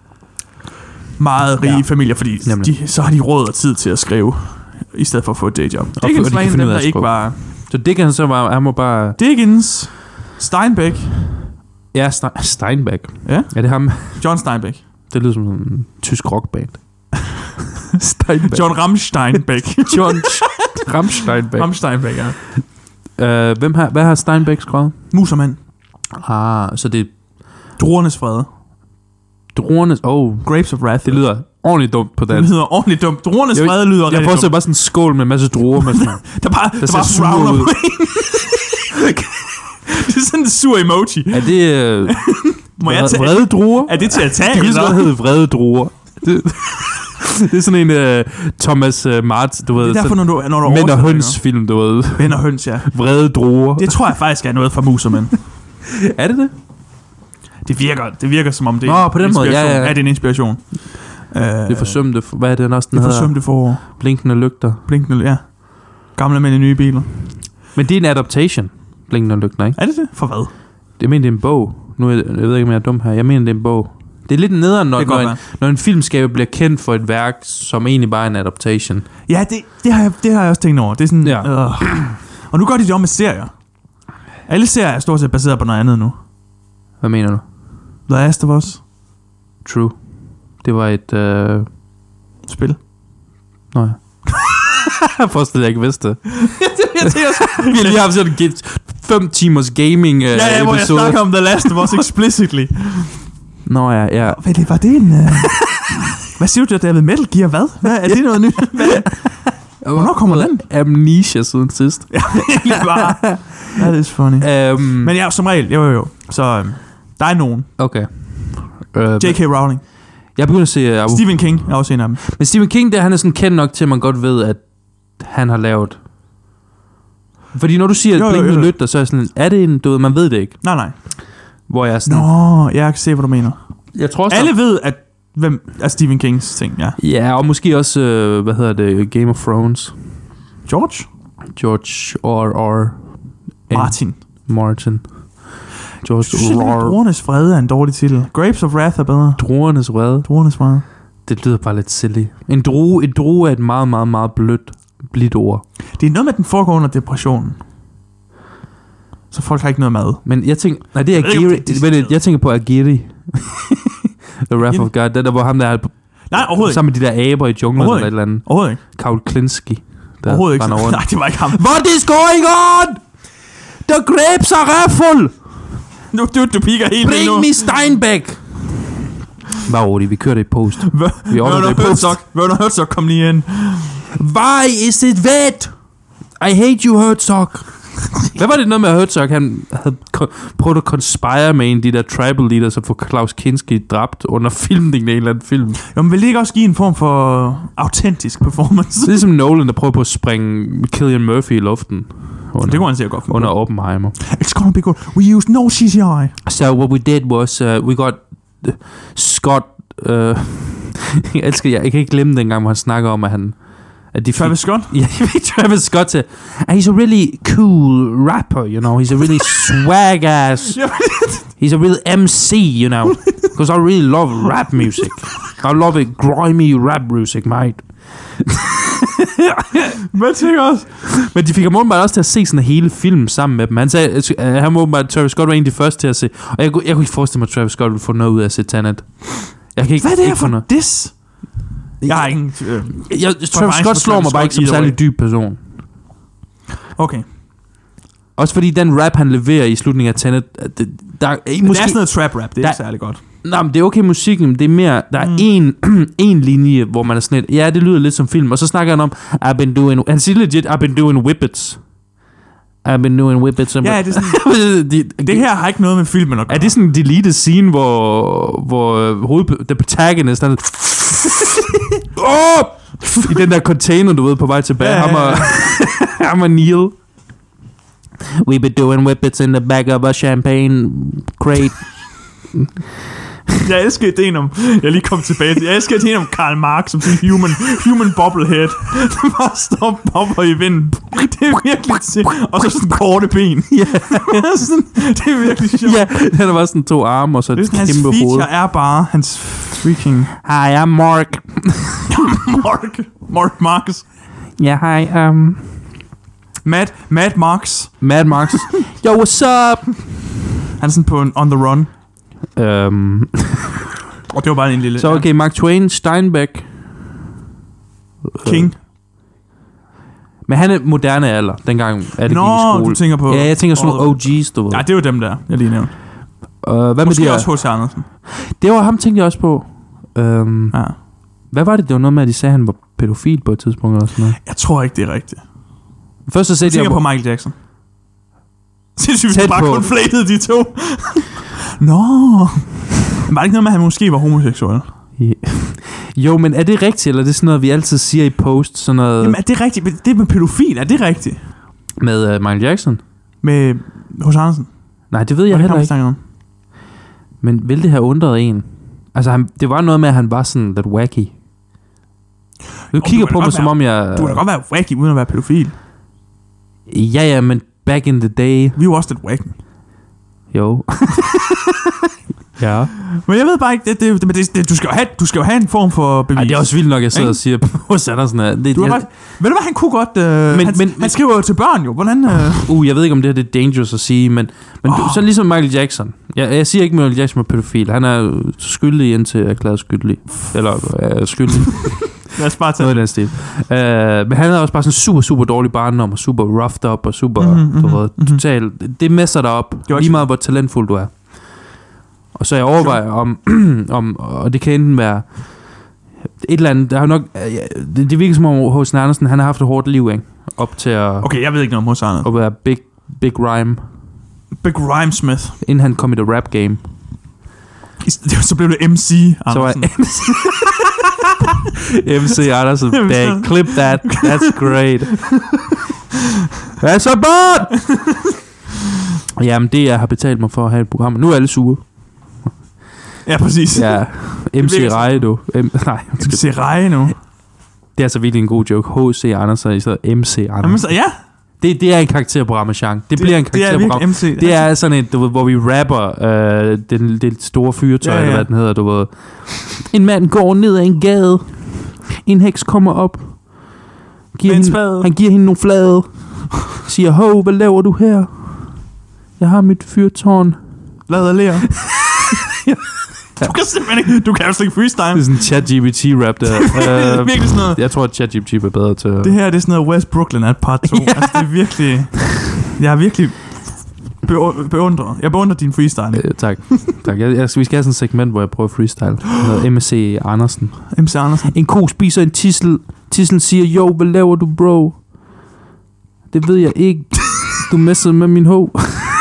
meget rige familier, fordi så har de råd og tid til at skrive, i stedet for at få et dayjob. Dickens var en af dem, der ikke var... Så Dickens, han var bare... Dickens, Steinbeck, Ja, Steinbeck. Ja? Er det ham? John Steinbeck. Det lyder som en tysk rockband. Steinbeck. John Rammsteinbeck. John Rammsteinbeck. Rammsteinbeck, ja. Hvad har Steinbeck skrevet? Musermand. Så det er... Druernes Fred. Grapes of Wrath. Det lyder ordentligt dumt på dansk. Det lyder ordentligt dumt. Druernes Fred lyder rigtig dumt. Jeg forestiller bare sådan en skål med en masse druer. Med sådan, der bare frowner på en. Det er sådan en sur emoji. Er det... vrede druer? Er det til at tage? Det kan godt hedde vrede druer. Det er sådan en Thomas Martz, du ved. Det er derfor, når du Mænd og høns film, du ved. Mænd og høns, ja. Vrede druer. Det tror jeg faktisk er noget fra Musermænd. Er det det? Det virker som om det er på den måde, ja. Er det en inspiration? Det er forsømte... Hvad er det også, den hedder? Det er forsømte forår. Blinkende lygter. Ja. Gamle mænd i nye biler. Men det er en adaptation, Blinkende lygter, ikke? Er det det? For hvad? Jeg mener, det er en bog. Nu jeg ved ikke, om jeg er dum her. Jeg mener, det er en bog. Det er lidt nederen, når en filmskaber bliver kendt for et værk, som egentlig bare er en adaptation. Ja, det har jeg også tænkt over. Det er sådan... Ja. Og nu gør de det om med serier. Alle serier er stort set baseret på noget andet nu. Hvad mener du? The Last of Us. True. Det var et... spil. Nå ja. Jeg forstår, jeg ikke vidste det. Vi har lige haft sådan en 5 timers gaming episode. Hvor jeg snakker om The Last of Us explicitly. Nå ja. Hvad var det en... Hvad siger du, David? Metal Gear, hvad? Er det noget nyt? Hvornår kommer den? Amnesia siden sidst. Ja, egentlig bare. That is funny. Men ja, som regel, jo. Så der er nogen. Okay. J.K. Rowling. Jeg begynder at se... Stephen King er også en af dem. Men Stephen King, han er sådan kendt nok til, at man godt ved, at han har lavet... Fordi når du siger, at Blinkende lygter, så er sådan... Er det en... Du ved, man ved det ikke. Nej. Hvor jeg er sådan... Nå, jeg kan se, hvad du mener. Jeg tror også... Alle ved, at hvem er Stephen Kings ting, ja. Ja, og måske også, Game of Thrones. George R.R. Martin. George R.R. Druernes Fred er en dårlig titel. Grapes of Wrath er bedre. Druernes Fred. Det lyder bare lidt silly. En drue er et meget, meget, meget blidt ord. Det er noget med, den foregår under depressionen. Så folk har ikke noget mad. Men jeg tænker... Nej, det er Agiri. Jeg tænker på Agiri. The Wrath of God. Det der, hvor ham der er... Nej, overhovedet sammen med de der aber i junglen eller et eller andet. Overhovedet ikke. Kaul Klinsky. Overhovedet ikke. Nej, det var ikke ham. What is going on? The grapes are full. Du piker helt Bring nu. Me Steinbeck. Bare roligt, vi kører det i post. Werner Herzog, kom lige ind. Why is it wet? I hate you, Herzog. Hvad var det noget med Herzog? Han havde prøvet at conspire med en af de der tribal leaders, og få Klaus Kinski dræbt under filmningen af en eller anden film. Jo, men vil det ikke også give en form for autentisk performance? Det er ligesom Nolan, der prøver på at springe Cillian Murphy i luften. Det kunne han sikkert godt. Under Oppenheimer. It's gonna be good. We used no CGI. So what we did was, we got Scott... jeg kan ikke glemme dengang, hvor han snakker om, at han... Travis Scott? Ja, Travis Scott til. He's a really cool rapper, you know. He's a really swag ass. He's a real MC, you know. Because I really love rap music. I love it grimy rap music, mate. Men tænker også. Men de fik ham åbenbart også til at se sådan en hele film sammen med dem. Han sagde, han åbenbart, Travis Scott var en af de første til at se. Og jeg kunne ikke forestille mig, at Travis Scott ville få noget ud af at se Tenet. Jeg kan ikke, hvad er det her for this? Jeg har ingen... Travis Scott slår mig bare ikke som særlig dyb person. Okay. Også fordi den rap, han leverer i slutningen af Tenet... Det er sådan noget trap rap, det er ikke særlig godt. Nej, men det er okay musikken, det er mere... Der er en linje, hvor man er sådan et... Ja, det lyder lidt som film. Og så snakker han om... Han siger legit, I've been doing whippets. Ja, det er sådan... det her har ikke noget med filmen at gøre. Er det sådan en deleted scene, hvor the protagonist... I den der container, du ved, på vej tilbage. Ham og Neil. We been doing whippets in the back of a champagne crate. Jeg elsker ideen om... Jeg lige kom tilbage til... Jeg elsker ideen om Karl Marx som sådan en human bobblehead. Der bare står og bobber i vinden. Det er virkelig til... Og så sådan korte ben. Ja. Det er virkelig sjovt. Ja, han har bare sådan 2 arme og så et kæmpe hoved. Hans feature er bare hans freaking... Hi, I'm Mark. Mark Marx. Ja, hi, Mad Marx. Yo, what's up? Han er sådan på en on the run. Og det var bare en lille... Så okay, Mark Twain, Steinbeck. King. Men han er moderne alder, dengang er det gik i skole. Du tænker på... Ja, jeg tænker sådan nogle OG's, du ved. Ja, det var dem der, jeg lige nævnte. Hvad måske med de også H.C. Andersen. Det var ham, tænkte jeg også på. Hvad var det? Det var noget med, at de sagde, at han var pædofil på et tidspunkt eller sådan noget. Jeg tror ikke, det er rigtigt. Først så sagde jeg tænker på Michael Jackson. Sindssygt, vi bare conflated de to. Nå. Var det ikke noget med, at han måske var homoseksuel? Yeah. Jo, men er det rigtigt, eller er det sådan noget, vi altid siger i post? Sådan noget... Jamen, er det rigtigt? Det med pædofil, er det rigtigt? Med Michael Jackson? Med H.C. Andersen? Nej, det ved jeg heller ikke. Om? Men vil det have undret en? Altså, det var noget med, at han var sådan lidt wacky. Du kigger på mig, som om jeg... Du kan da godt være wacky, uden at være pædofil. Ja, men back in the day... Vi var også lidt wacky. Jo. Ja. Men jeg ved bare ikke, du skal jo have en form for bevis. Ej, det er også vildt nok, jeg sidder og siger på Sandersen her. Ved du hvad, han kunne godt... han skriver jo til børn jo. Hvordan... Jeg ved ikke, om det her det er dangerous at sige, men så ligesom Michael Jackson. Jeg siger ikke, Michael Jackson er pædofil. Han er skyldig indtil erklæret skyldig. Eller skyldig. Lad os bare tage noget i den stil. Men han er også bare sådan super, super dårlig barndom, og super roughed up, og super totalt... Det messer dig op, lige meget hvor talentfuld du er. Og så jeg overvejer om og det kan enten være et eller andet, der har nok det virker som om H.C. Andersen, han har haft et hårdt liv, ikke? Op til at... Okay, jeg ved ikke noget om H.C. Andersen. At være big rhyme. Big rhymesmith. Inden han kom i the rap game. Så blev det MC Andersen. Så var MC Andersen. Dang, clip that. That's great. That's a bot! Jamen, det jeg har betalt mig for at have et program. Nu er alle sure. Ja, præcis. Ja, MC Reje, du. Nej, MC Reje nu. Det er altså virkelig en god joke. H.C. Andersen i stedet MC Andersen. Ja. Det er en karakter på Ramachan. Det bliver en karakter på Ramachan. Det er sådan et, du ved, hvor vi rapper det store fyrtøj, eller hvad den hedder, du ved. En mand går ned ad en gade. En heks kommer op. Han giver hende nogle flade. Siger, hov, hvad laver du her? Jeg har mit fyrtårn. Lad og lære. Du kan simpelthen ikke. Du kan jo slet ikke freestyle. Det er sådan en ChatGPT-rap der. Det er virkelig sådan noget. Jeg tror, at ChatGPT er bedre til... Det her, det er sådan noget West Brooklyn at part 2. Altså, det er virkelig... Jeg er virkelig beundret. Jeg beundrer din freestyle. Tak. Vi skal have sådan et segment, hvor jeg prøver freestyle. Noget MC Andersen. MC Andersen. En ko spiser en tissel. Tisselen siger, jo, hvad laver du, bro? Det ved jeg ikke. Du messede med min ho.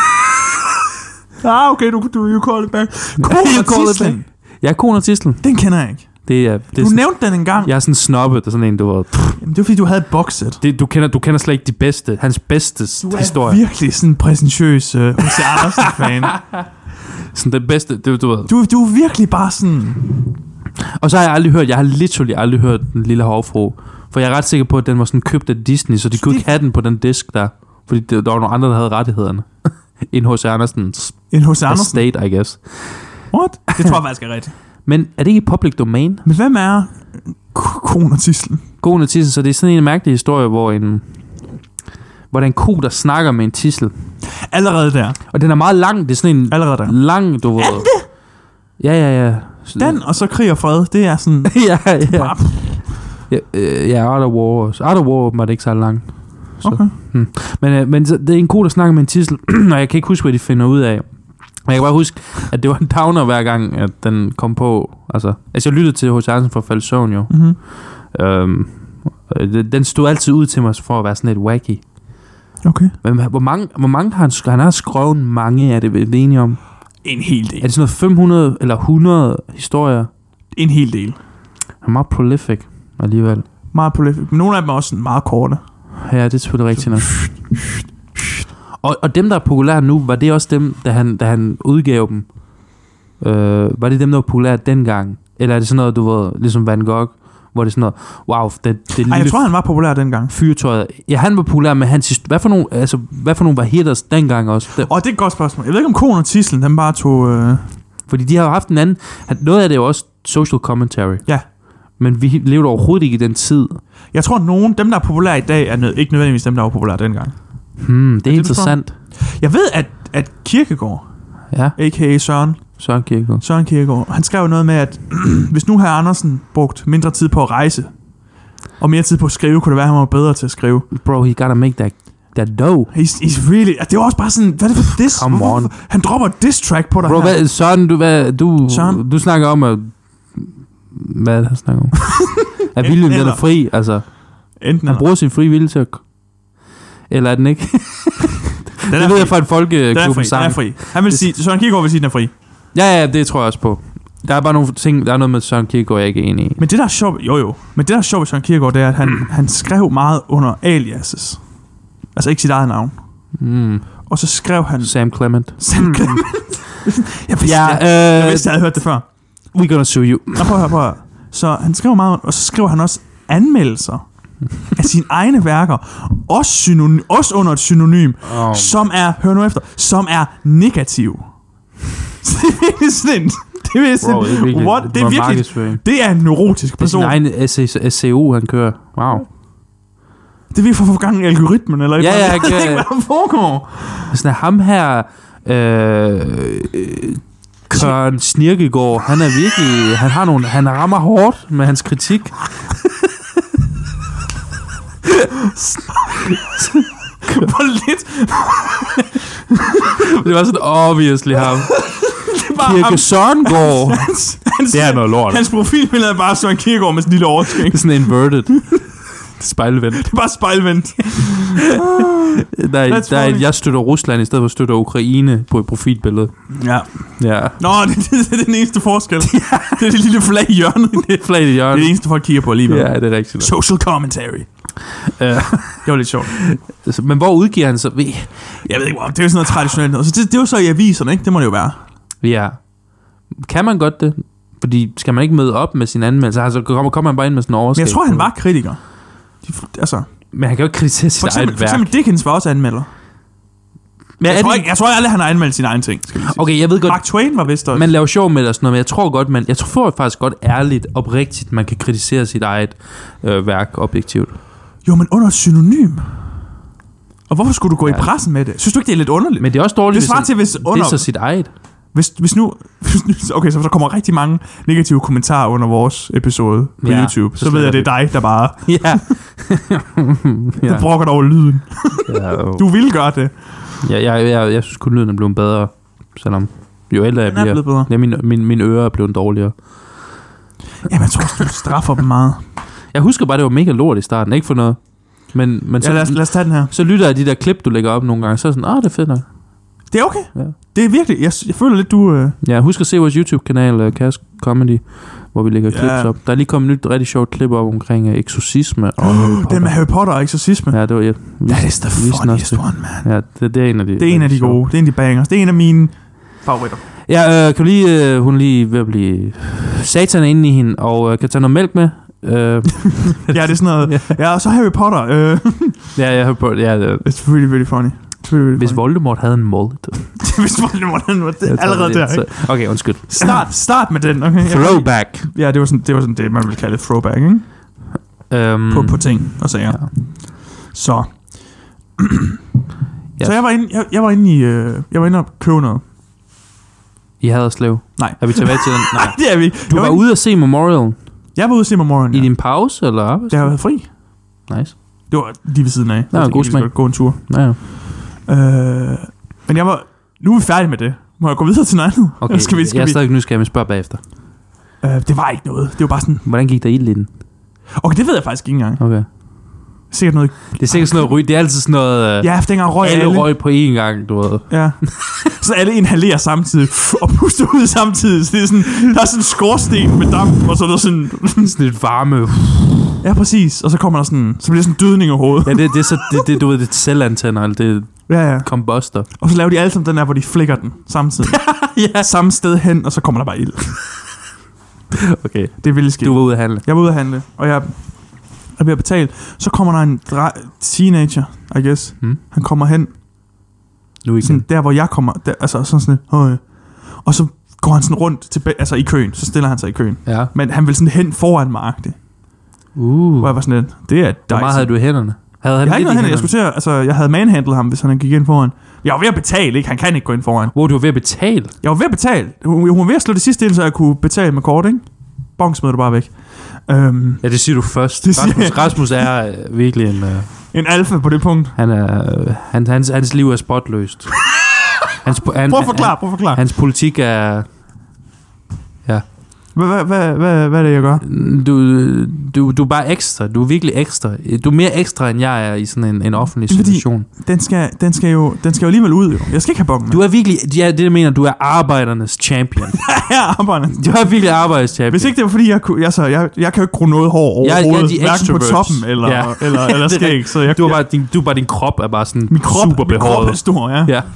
Okay, du call it back. Tislen. Ja, konen og tislen. Den kender jeg ikke. Det er du sådan, nævnte den engang. Jeg er sådan snobbet, og sådan en, du ved. Jamen, det var fordi, du havde et boxset. Du kender slet ikke de bedste. Hans bedste historie. Du er virkelig sådan en præsentøs H.C. Andersen-fan. Sådan den bedste, du ved. Du er virkelig bare sådan... Og så har jeg har literally aldrig hørt Den Lille Havfrue. For jeg er ret sikker på, at den var sådan købt af Disney, så de kunne ikke have den på den disk der. Fordi der var nogle andre, der havde rettighederne. En H.C. Andersens estate, I guess. What? Det tror jeg faktisk er rigtigt. Men er det ikke public domain? Men hvem er konen og tislen? Konen og tislen, så det er sådan en mærkelig historie, hvor der er en ko, der snakker med en tissel. Allerede der. Og den er meget lang. Det er sådan en allerede der. Lang, du ved. Ja. Den og så Krig og Fred, det er sådan... ja. Art of War. Art of War var det ikke så lang. Så. Okay. Men det er en ko, der snakker med en tissel, og jeg kan ikke huske, hvad de finder ud af. Men jeg kan bare huske, at det var en downer hver gang, at den kom på. Altså jeg lyttede til H.C. Andersen for at falde i søvn, jo. Mm-hmm. Den stod altid ud til mig for at være sådan lidt wacky. Okay. Men hvor mange har han har skrevet mange af det enige om? En hel del. Er det sådan noget 500 eller 100 historier? En hel del. Han er meget prolific alligevel. Meget prolific. Men nogle af dem er også meget korte. Ja, det er selvfølgelig rigtigt nok. Og dem, der er populære nu, var det også dem, da han udgav dem? Var det dem, der var populære dengang? Eller er det sådan noget, du ved, ligesom Van Gogh, hvor det er sådan noget, wow, det lille... jeg tror, han var populær dengang. Fyrtøjet. Ja, han var populær med hans... Hvad for nogle var hitters dengang også? Det er et godt spørgsmål. Jeg ved ikke, om konen og tislen, den bare tog... Fordi de har jo haft en anden... Noget af det er jo også social commentary. Ja. Men vi levede overhovedet ikke i den tid. Jeg tror, at dem, der er populære i dag, er ikke nødvendigvis dem, der var populære dengang. Det er interessant. Jeg ved, at Kierkegaard, a.k.a. Søren Kierkegaard. Han skrev noget med, at hvis nu havde Andersen brugt mindre tid på at rejse, og mere tid på at skrive, kunne det være, at han var bedre til at skrive. Bro, he gotta make that dough. He's really... Det var også bare sådan... Hvad er det for diss? Come on. Han dropper diss track på dig. Bro, Søren, du snakker om at... Hvad er det, han snakker om? At viljen den er fri, altså. Han bruger sin fri vilje til at... Eller er den ikke? Det ved jeg fra en folkeklub sang. Den er fri. Han vil sige... Søren Kierkegaard vil sige, den er fri. Ja, det tror jeg også på. Der er bare nogle ting... Der er noget med Søren Kierkegaard, jeg ikke er enig i. Men det der er sjovt... Jo. Men det der er sjovt ved Søren Kierkegaard, det er, at han skrev meget under aliases. Altså ikke sit eget navn. Og så skrev han... Sam Clement. Jeg vidste, jeg havde hørt det før. We're gonna sue you. Prøv. Så han skrev meget... Og så skrev han også anmeldelser af sine egne værker. Også under et synonym, som er... Hør nu efter. Som er negativ. Så det er virkelig sådan... Det er virkelig... Det er en neurotisk person. Det er sin egen SEO, han kører. Wow. Det er virkelig for at få gang i algoritmen, eller ja, jeg ved ikke, hvad der foregår. Sådan ham her... Søren Snirkegaard, han er virkelig... Han rammer hårdt med hans kritik. Hvor lidt... Det var sådan obviously ham. Kirke Sørengård. Det er noget lort. Hans profilbillede er bare Søren Kierkegaard med sådan en lille overskæg. Det er sådan inverted. Spejlvendt. Det er bare spejlvendt. Jeg støtter Rusland i stedet for at støtte Ukraine på et profilbillede. Ja. Nå, det er den eneste forskel. Det er det lille flag i hjørnet. Det er det eneste folk kigger på alligevel. Ja, det er rigtigt. Social commentary. Det var lidt sjovt. Men hvor udgiver han så? Jeg ved ikke, det er jo sådan noget traditionelt noget. Så det er jo så i aviserne, ikke? Det må det jo være. Ja. Kan man godt det? Fordi skal man ikke møde op med sin anmeldelse? Altså kommer man bare ind med sådan en overskab? Men jeg tror, han var kritiker. Men han kan jo ikke kritisere sit eget værk. For eksempel Dickens var også anmelder. Men jeg tror aldrig, han har anmeldt sine egne ting. Okay, jeg ved godt. Mark Twain var vist også. Man laver sjov med det og sådan noget, men jeg tror faktisk godt ærligt, oprigtigt, man kan kritisere sit eget værk objektivt. Jo, men under synonym. Og hvorfor skulle du gå i pressen med det? Synes du ikke, det er lidt underligt? Men det er også dårligt, hvis det er så sit eget. Hvis nu... Okay, så der kommer rigtig mange negative kommentarer under vores episode på YouTube. Så ved jeg, det er dig, der bare... Ja. Der brokker dig over lyden. Du vil gøre det. Jeg synes kun, lyden er blevet bedre. Selvom jo ældre jeg bliver... Ja, mine ører er blevet dårligere. Jamen, jeg tror, du straffer dem meget. Jeg husker bare, det var mega lort i starten. Ikke for noget. Men så, lad os tage den her. Så lytter jeg de der klip, du lægger op nogle gange. Så er sådan, det er fedt nok. Det er okay. Ja. Det er virkelig... Jeg føler lidt, du... Ja, husk at se vores YouTube-kanal, Cash Comedy, hvor vi lægger clips op. Der er lige kommet nyt rigtig sjovt klip op omkring eksorcisme og den med Harry Potter og eksorcisme. Ja, det var... That is the funniest one, man. Ja, det er en af de... Det er en af de gode. Det er en af de bangers. Det er en af mine favoritter. Ja, kan lige... hun lige ved at blive... Satan inde i hende, og kan tage noget mælk med. Ja, det er sådan noget... Ja, og så Harry Potter. Ja, Harry Potter. Ja, it's really, really funny. Hvis Voldemort havde en mullet. Hvis Voldemort havde en mullet. Allerede der, ikke? Okay, undskyld. Start med den, okay? Throwback. Ja, det var sådan det, man ville kalde et throwback, ikke? På ting og sager. Ja. Så. Så jeg var inde og købe noget. I Haderslev? Nej. Er vi tilbage til den? Nej, det er vi. Du var ude at se Memorial? Jeg var ude at se Memorial, I din pause, eller arbejde? Jeg har været fri. Nice. Det var lige ved siden af. Ja, god smag. Gå en tur. Ja. Men nu er vi færdige med det. Må jeg gå videre til noget andet? Okay, jeg er stadig nysgerrig, men spørg bagefter. Det var ikke noget. Det var bare sådan... Hvordan gik der ild i den? Okay, det ved jeg faktisk ikke engang. Okay. Sikkert noget... Det er sikkert sådan noget ryg. Det er altid sådan noget... Ja, for dengang røg alle røg på én gang, du ved. Ja. Så alle inhalerer samtidig og puster ud samtidig. Så det er sådan, der er sådan en skorsten med damp, og så er der sådan et varme. Ja, præcis. Og så kommer der sådan, så bliver sådan en dødning i hovedet. Ja, det er så det du ved, det er cellantenner, eller det er combuster. Og så laver de alle sammen den der, hvor de flikker den samtidig. Ja. Samme sted hen, og så kommer der bare ild. Okay. Det er vildt skidt. Du var ude at handle. Jeg var ude at handle, og jeg bliver betalt. Så kommer der en teenager, I guess. Han kommer hen. Sådan, der hvor jeg kommer, der, altså sådan og så går han sådan rundt tilbage, altså i køen, så stiller han sig i køen. Ja. Men han vil sådan hen foran mig. Hvor jeg var sådan lidt, det er dejligt. Hvor meget havde du i hænderne? Havde han jeg har ikke noget hænder. Jeg havde manhandlet ham, hvis han gik ind foran. Jeg var ved at betale, ikke? Han kan ikke gå ind foran. Hvor du var ved at betale? Jeg var ved at betale. Hun var ved at slå det sidste ind, så jeg kunne betale med kort, ikke? Bong smed du bare væk. Ja, det siger du først. Rasmus er virkelig en alfa på det punkt. Hans liv er spotløst. Prøv at forklare. Hans politik er... Ja. Hvad er det, jeg gør? Du er bare ekstra. Du er virkelig ekstra. Du er mere ekstra, end jeg er i sådan en offentlig situation. Den skal jo alligevel ud, jo. Jeg skal ikke have bongen. Du er virkelig... Ja, det mener du er arbejdernes champion. Ja, arbejdernes. Du er virkelig arbejdernes champion. Hvis ikke det var fordi, jeg kan jo ikke gro noget hår overhovedet. Hverken på toppen eller skæg. Så du er bare din krop er bare sådan Min super behåret. krop er stor, ja. Ja.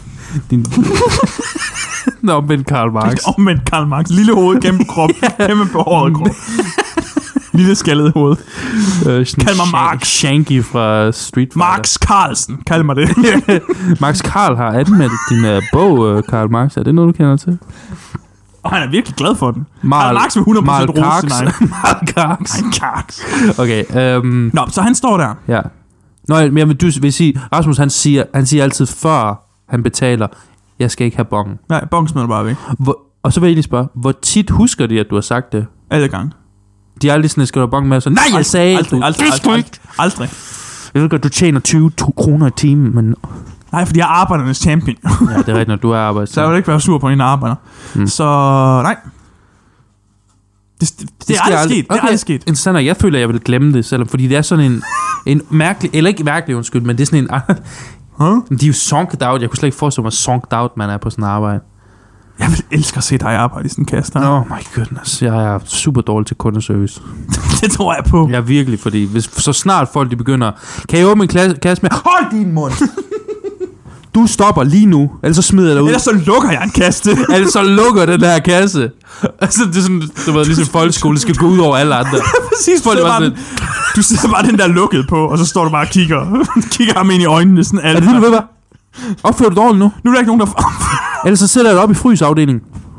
Omvendt Karl Marx. Omvendt Karl Marx. Lille hoved, kæmpe krop. Kæmpe behåret krop. Lille skaldet hoved. Kald mig Marx. Shanky fra Street Fighter. Marx Carlsen. Kald mig det. Max Karl har anmeldt din bog, Karl Marx. Er det noget, du kender til? Og han er virkelig glad for den. Karl Marx vil 100% rose sin egen. Marx. Okay. Nå, så han står der. Ja. Nå, men jeg vil sige, Rasmus han siger altid før han betaler, jeg skal ikke have bongen. Nej, bongen smider bare væk. Og så vil jeg lige spørge, hvor tit husker de, at du har sagt det? Alle gange. De er aldrig sådan, skal du have bongen med? Så, nej, jeg sagde aldrig. Jeg ved godt, du tjener 20 kroner i timen, men... Nej, fordi jeg er arbejdernes champion. Ja, det er rigtigt, når du er arbejder. Så jeg vil ikke være sur på en arbejder. Så nej. Det er aldrig sket. Det er aldrig sket. Interessant, og jeg føler, at jeg vil glemme det, selvom, fordi det er sådan en mærkelig, eller ikke mærkelig, undskyld, men det er sådan en... De er jo sonked out. Jeg kunne slet ikke forestille mig, sonked out, man er på sådan en arbejde. Jeg vil elske at se dig arbejde i sådan en kasse. Oh my goodness. Jeg er super dårlig til kundeservice. Det tror jeg på. Jeg er virkelig, fordi så snart folk de begynder, kan I åbne en kasse med, hold din mund! Du stopper lige nu, ellers så smider jeg dig ud. Ellers så lukker jeg en kasse. Ellers så lukker den der kasse. Altså, det er sådan, du ved, ligesom folkeskole skal gå ud over alle andre. Præcis, du sidder bare den der lukket på, og så står du bare og kigger ham ind i øjnene. Sådan alle. Er det det, du ved, hvad? Opfører du dårligt nu? Nu er der ikke nogen, der... Ellers så sætter jeg dig op i frysafdelingen.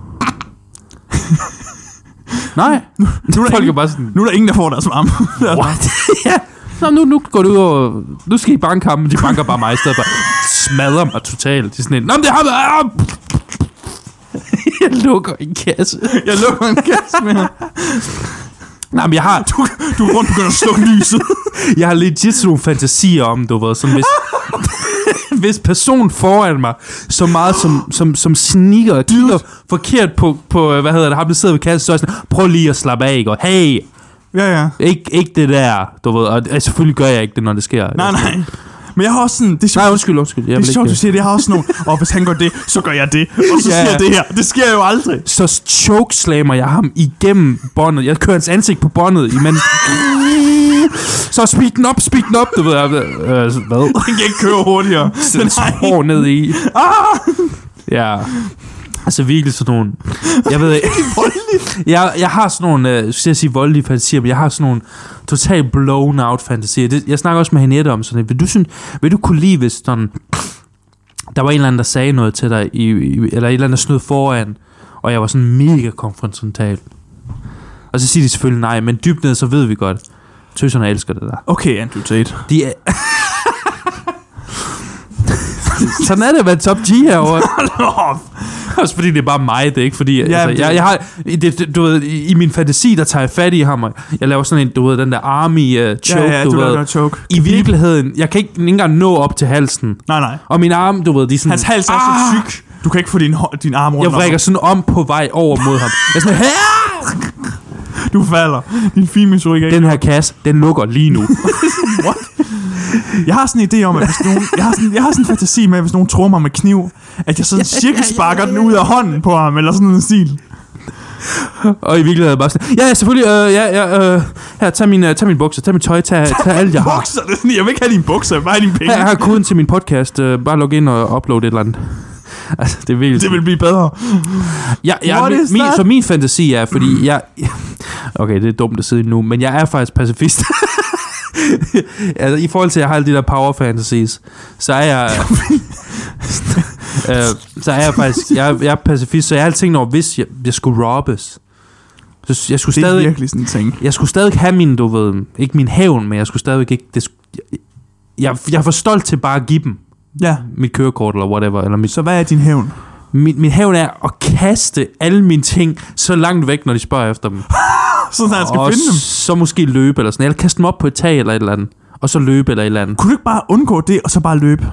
Nej. Nu er der ingen, der får deres varme. What? Ja. Nå, nu går det ud over... Nu skal I banke ham, men de banker bare mig i stedet for. Smadrer mig totalt. De er sådan en... Nå, men det har været... Jeg lukker en kasse. med Nej, men jeg har... Du er rundt begyndt at slukke lyset. Jeg har legit sådan nogle fantasier om, du ved, sådan hvis person foran mig så meget som snikker og kigger forkert på hvad hedder det, har blevet siddet ved kassen, så er sådan, prøv lige at slappe af, og hey, ja. Ikke det der, du ved, og selvfølgelig gør jeg ikke det, når det sker. Nej. Men jeg har også sådan... Det er nej, undskyld. Det er sjovt, du siger det. Jeg har også nogle... Og hvis han gør det, så gør jeg det. Og så siger jeg det her. Det sker jo aldrig. Så chokeslammer jeg ham igennem båndet. Jeg kører hans ansigt på båndet, imens... Så speed den op, du ved. Hvad? Den kan ikke køre hurtigere. Den hår ned i. Ja. Altså virkelig sådan nogle... Jeg ved ikke... jeg har sådan nogle... skal jeg sige voldelige fantasier, men jeg har sådan nogle totalt blown out fantasier. Jeg snakker også med Henriette om sådan et. Vil du kunne lide, hvis sådan... Der var en eller anden, der sagde noget til dig, eller en eller anden, der snød foran, og jeg var sådan mega konfrontal. Og så siger de selvfølgelig nej, men dybt ned, så ved vi godt. Tøserne elsker det der. Okay, Andrew Tate. De er... Sådan er det at være top G herovre. Også fordi det er bare mig, det er ikke fordi... Ja, altså, jeg har... du ved, i min fantasi, der tager jeg fat i ham, og jeg laver sådan en, du ved, den der army choke, ja, du ved. Choke. I virkeligheden, jeg kan ikke engang nå op til halsen. Nej. Og min arm, du ved, de er sådan... Hans hals er så syg. Du kan ikke få din arm rundt. Jeg vrikker sådan om på vej over mod ham. Jeg er sådan her! Du falder. Din filmhistorik er ikke... Den her kasse, den lukker lige nu. What? Jeg har sådan en idé om, at hvis nogen... Jeg har sådan en fantasi med, at hvis nogen tror mig med kniv, at jeg sådan cirkelsparker den ud af hånden på ham, eller sådan en stil. Og i virkeligheden bare sådan... Ja, selvfølgelig. Her, tag min bukser, tag mit tøj, tag alt, jeg har. Bukser? Jeg vil ikke have dine bukser, bare dine penge. Her, jeg har koden til min podcast. Bare log ind og upload et eller andet. Altså, det vil blive bedre. Så min fantasi er, fordi jeg... Okay, det er dumt at sidde nu, men jeg er faktisk pacifist. Altså, i forhold til, at jeg har alle de der power fantasies, så er jeg... så er jeg faktisk... Jeg er pacifist, så jeg har altid tænkt over, hvis jeg skulle robbes. Så jeg skulle det er stadig, virkelig sådan en ting. Jeg skulle stadig have min, du ved... Ikke min hævn, men jeg skulle stadig ikke... jeg er for stolt til bare at give dem mit kørekort eller whatever. Eller så hvad er din hævn? Min hævn er at kaste alle mine ting så langt væk, når de spørger efter dem. Så jeg skal finde dem? Så måske løbe eller sådan. Eller kaste dem op på et tag eller et eller andet. Og så løbe eller et eller andet. Kunne du ikke bare undgå det, og så bare løbe?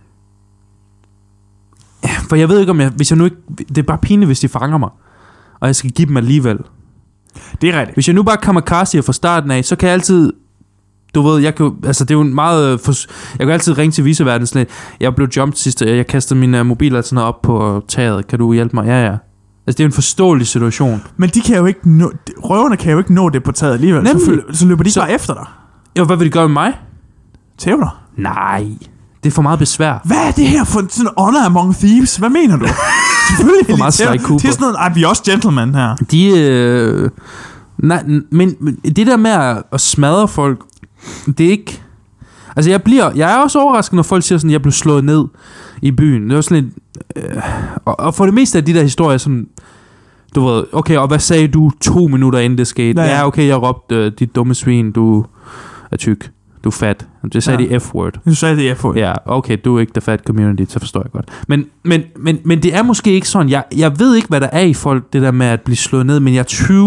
Ja, for jeg ved ikke, om hvis jeg nu ikke... Det er bare pinligt, hvis de fanger mig. Og jeg skal give dem alligevel. Det er rigtigt. Hvis jeg nu bare kamikaze fra starten af, så kan jeg altid... Du ved, det er jo en meget... Jeg kan altid ringe til viceverden sådan lidt. Jeg blev jumped sidste... Jeg kastede min mobil og sådan noget op på taget. Kan du hjælpe mig? Ja. Altså, det er en forståelig situation. Men de kan jo ikke nå... Røverne kan jo ikke nå det på taget alligevel. Så løber de bare efter dig. Jo, hvad vil de gøre med mig? Tæv dig? Nej. Det er for meget besvær. Hvad er det her for sådan honor among thieves? Hvad mener du? Selvfølgelig for meget Sly Cooper. Det er sådan noget... vi er også gentlemen her. Nej, men det der med at smadre folk... Det er ikke... Altså, jeg er også overrasket, når folk siger sådan, jeg blev slået ned i byen. Det er sådan lidt... Og for det meste af de der historier, sådan... Du ved, okay, og hvad sagde du 2 minutter inden det skete? Ja, okay, jeg råbte, dit dumme svin, du er tyk, du er fat. Det sagde de F-word. Du sagde det F-word. Ja, okay, du er ikke the fat community, så forstår jeg godt. Men det er måske ikke sådan, jeg ved ikke, hvad der er i folk, det der med at blive slået ned, men jeg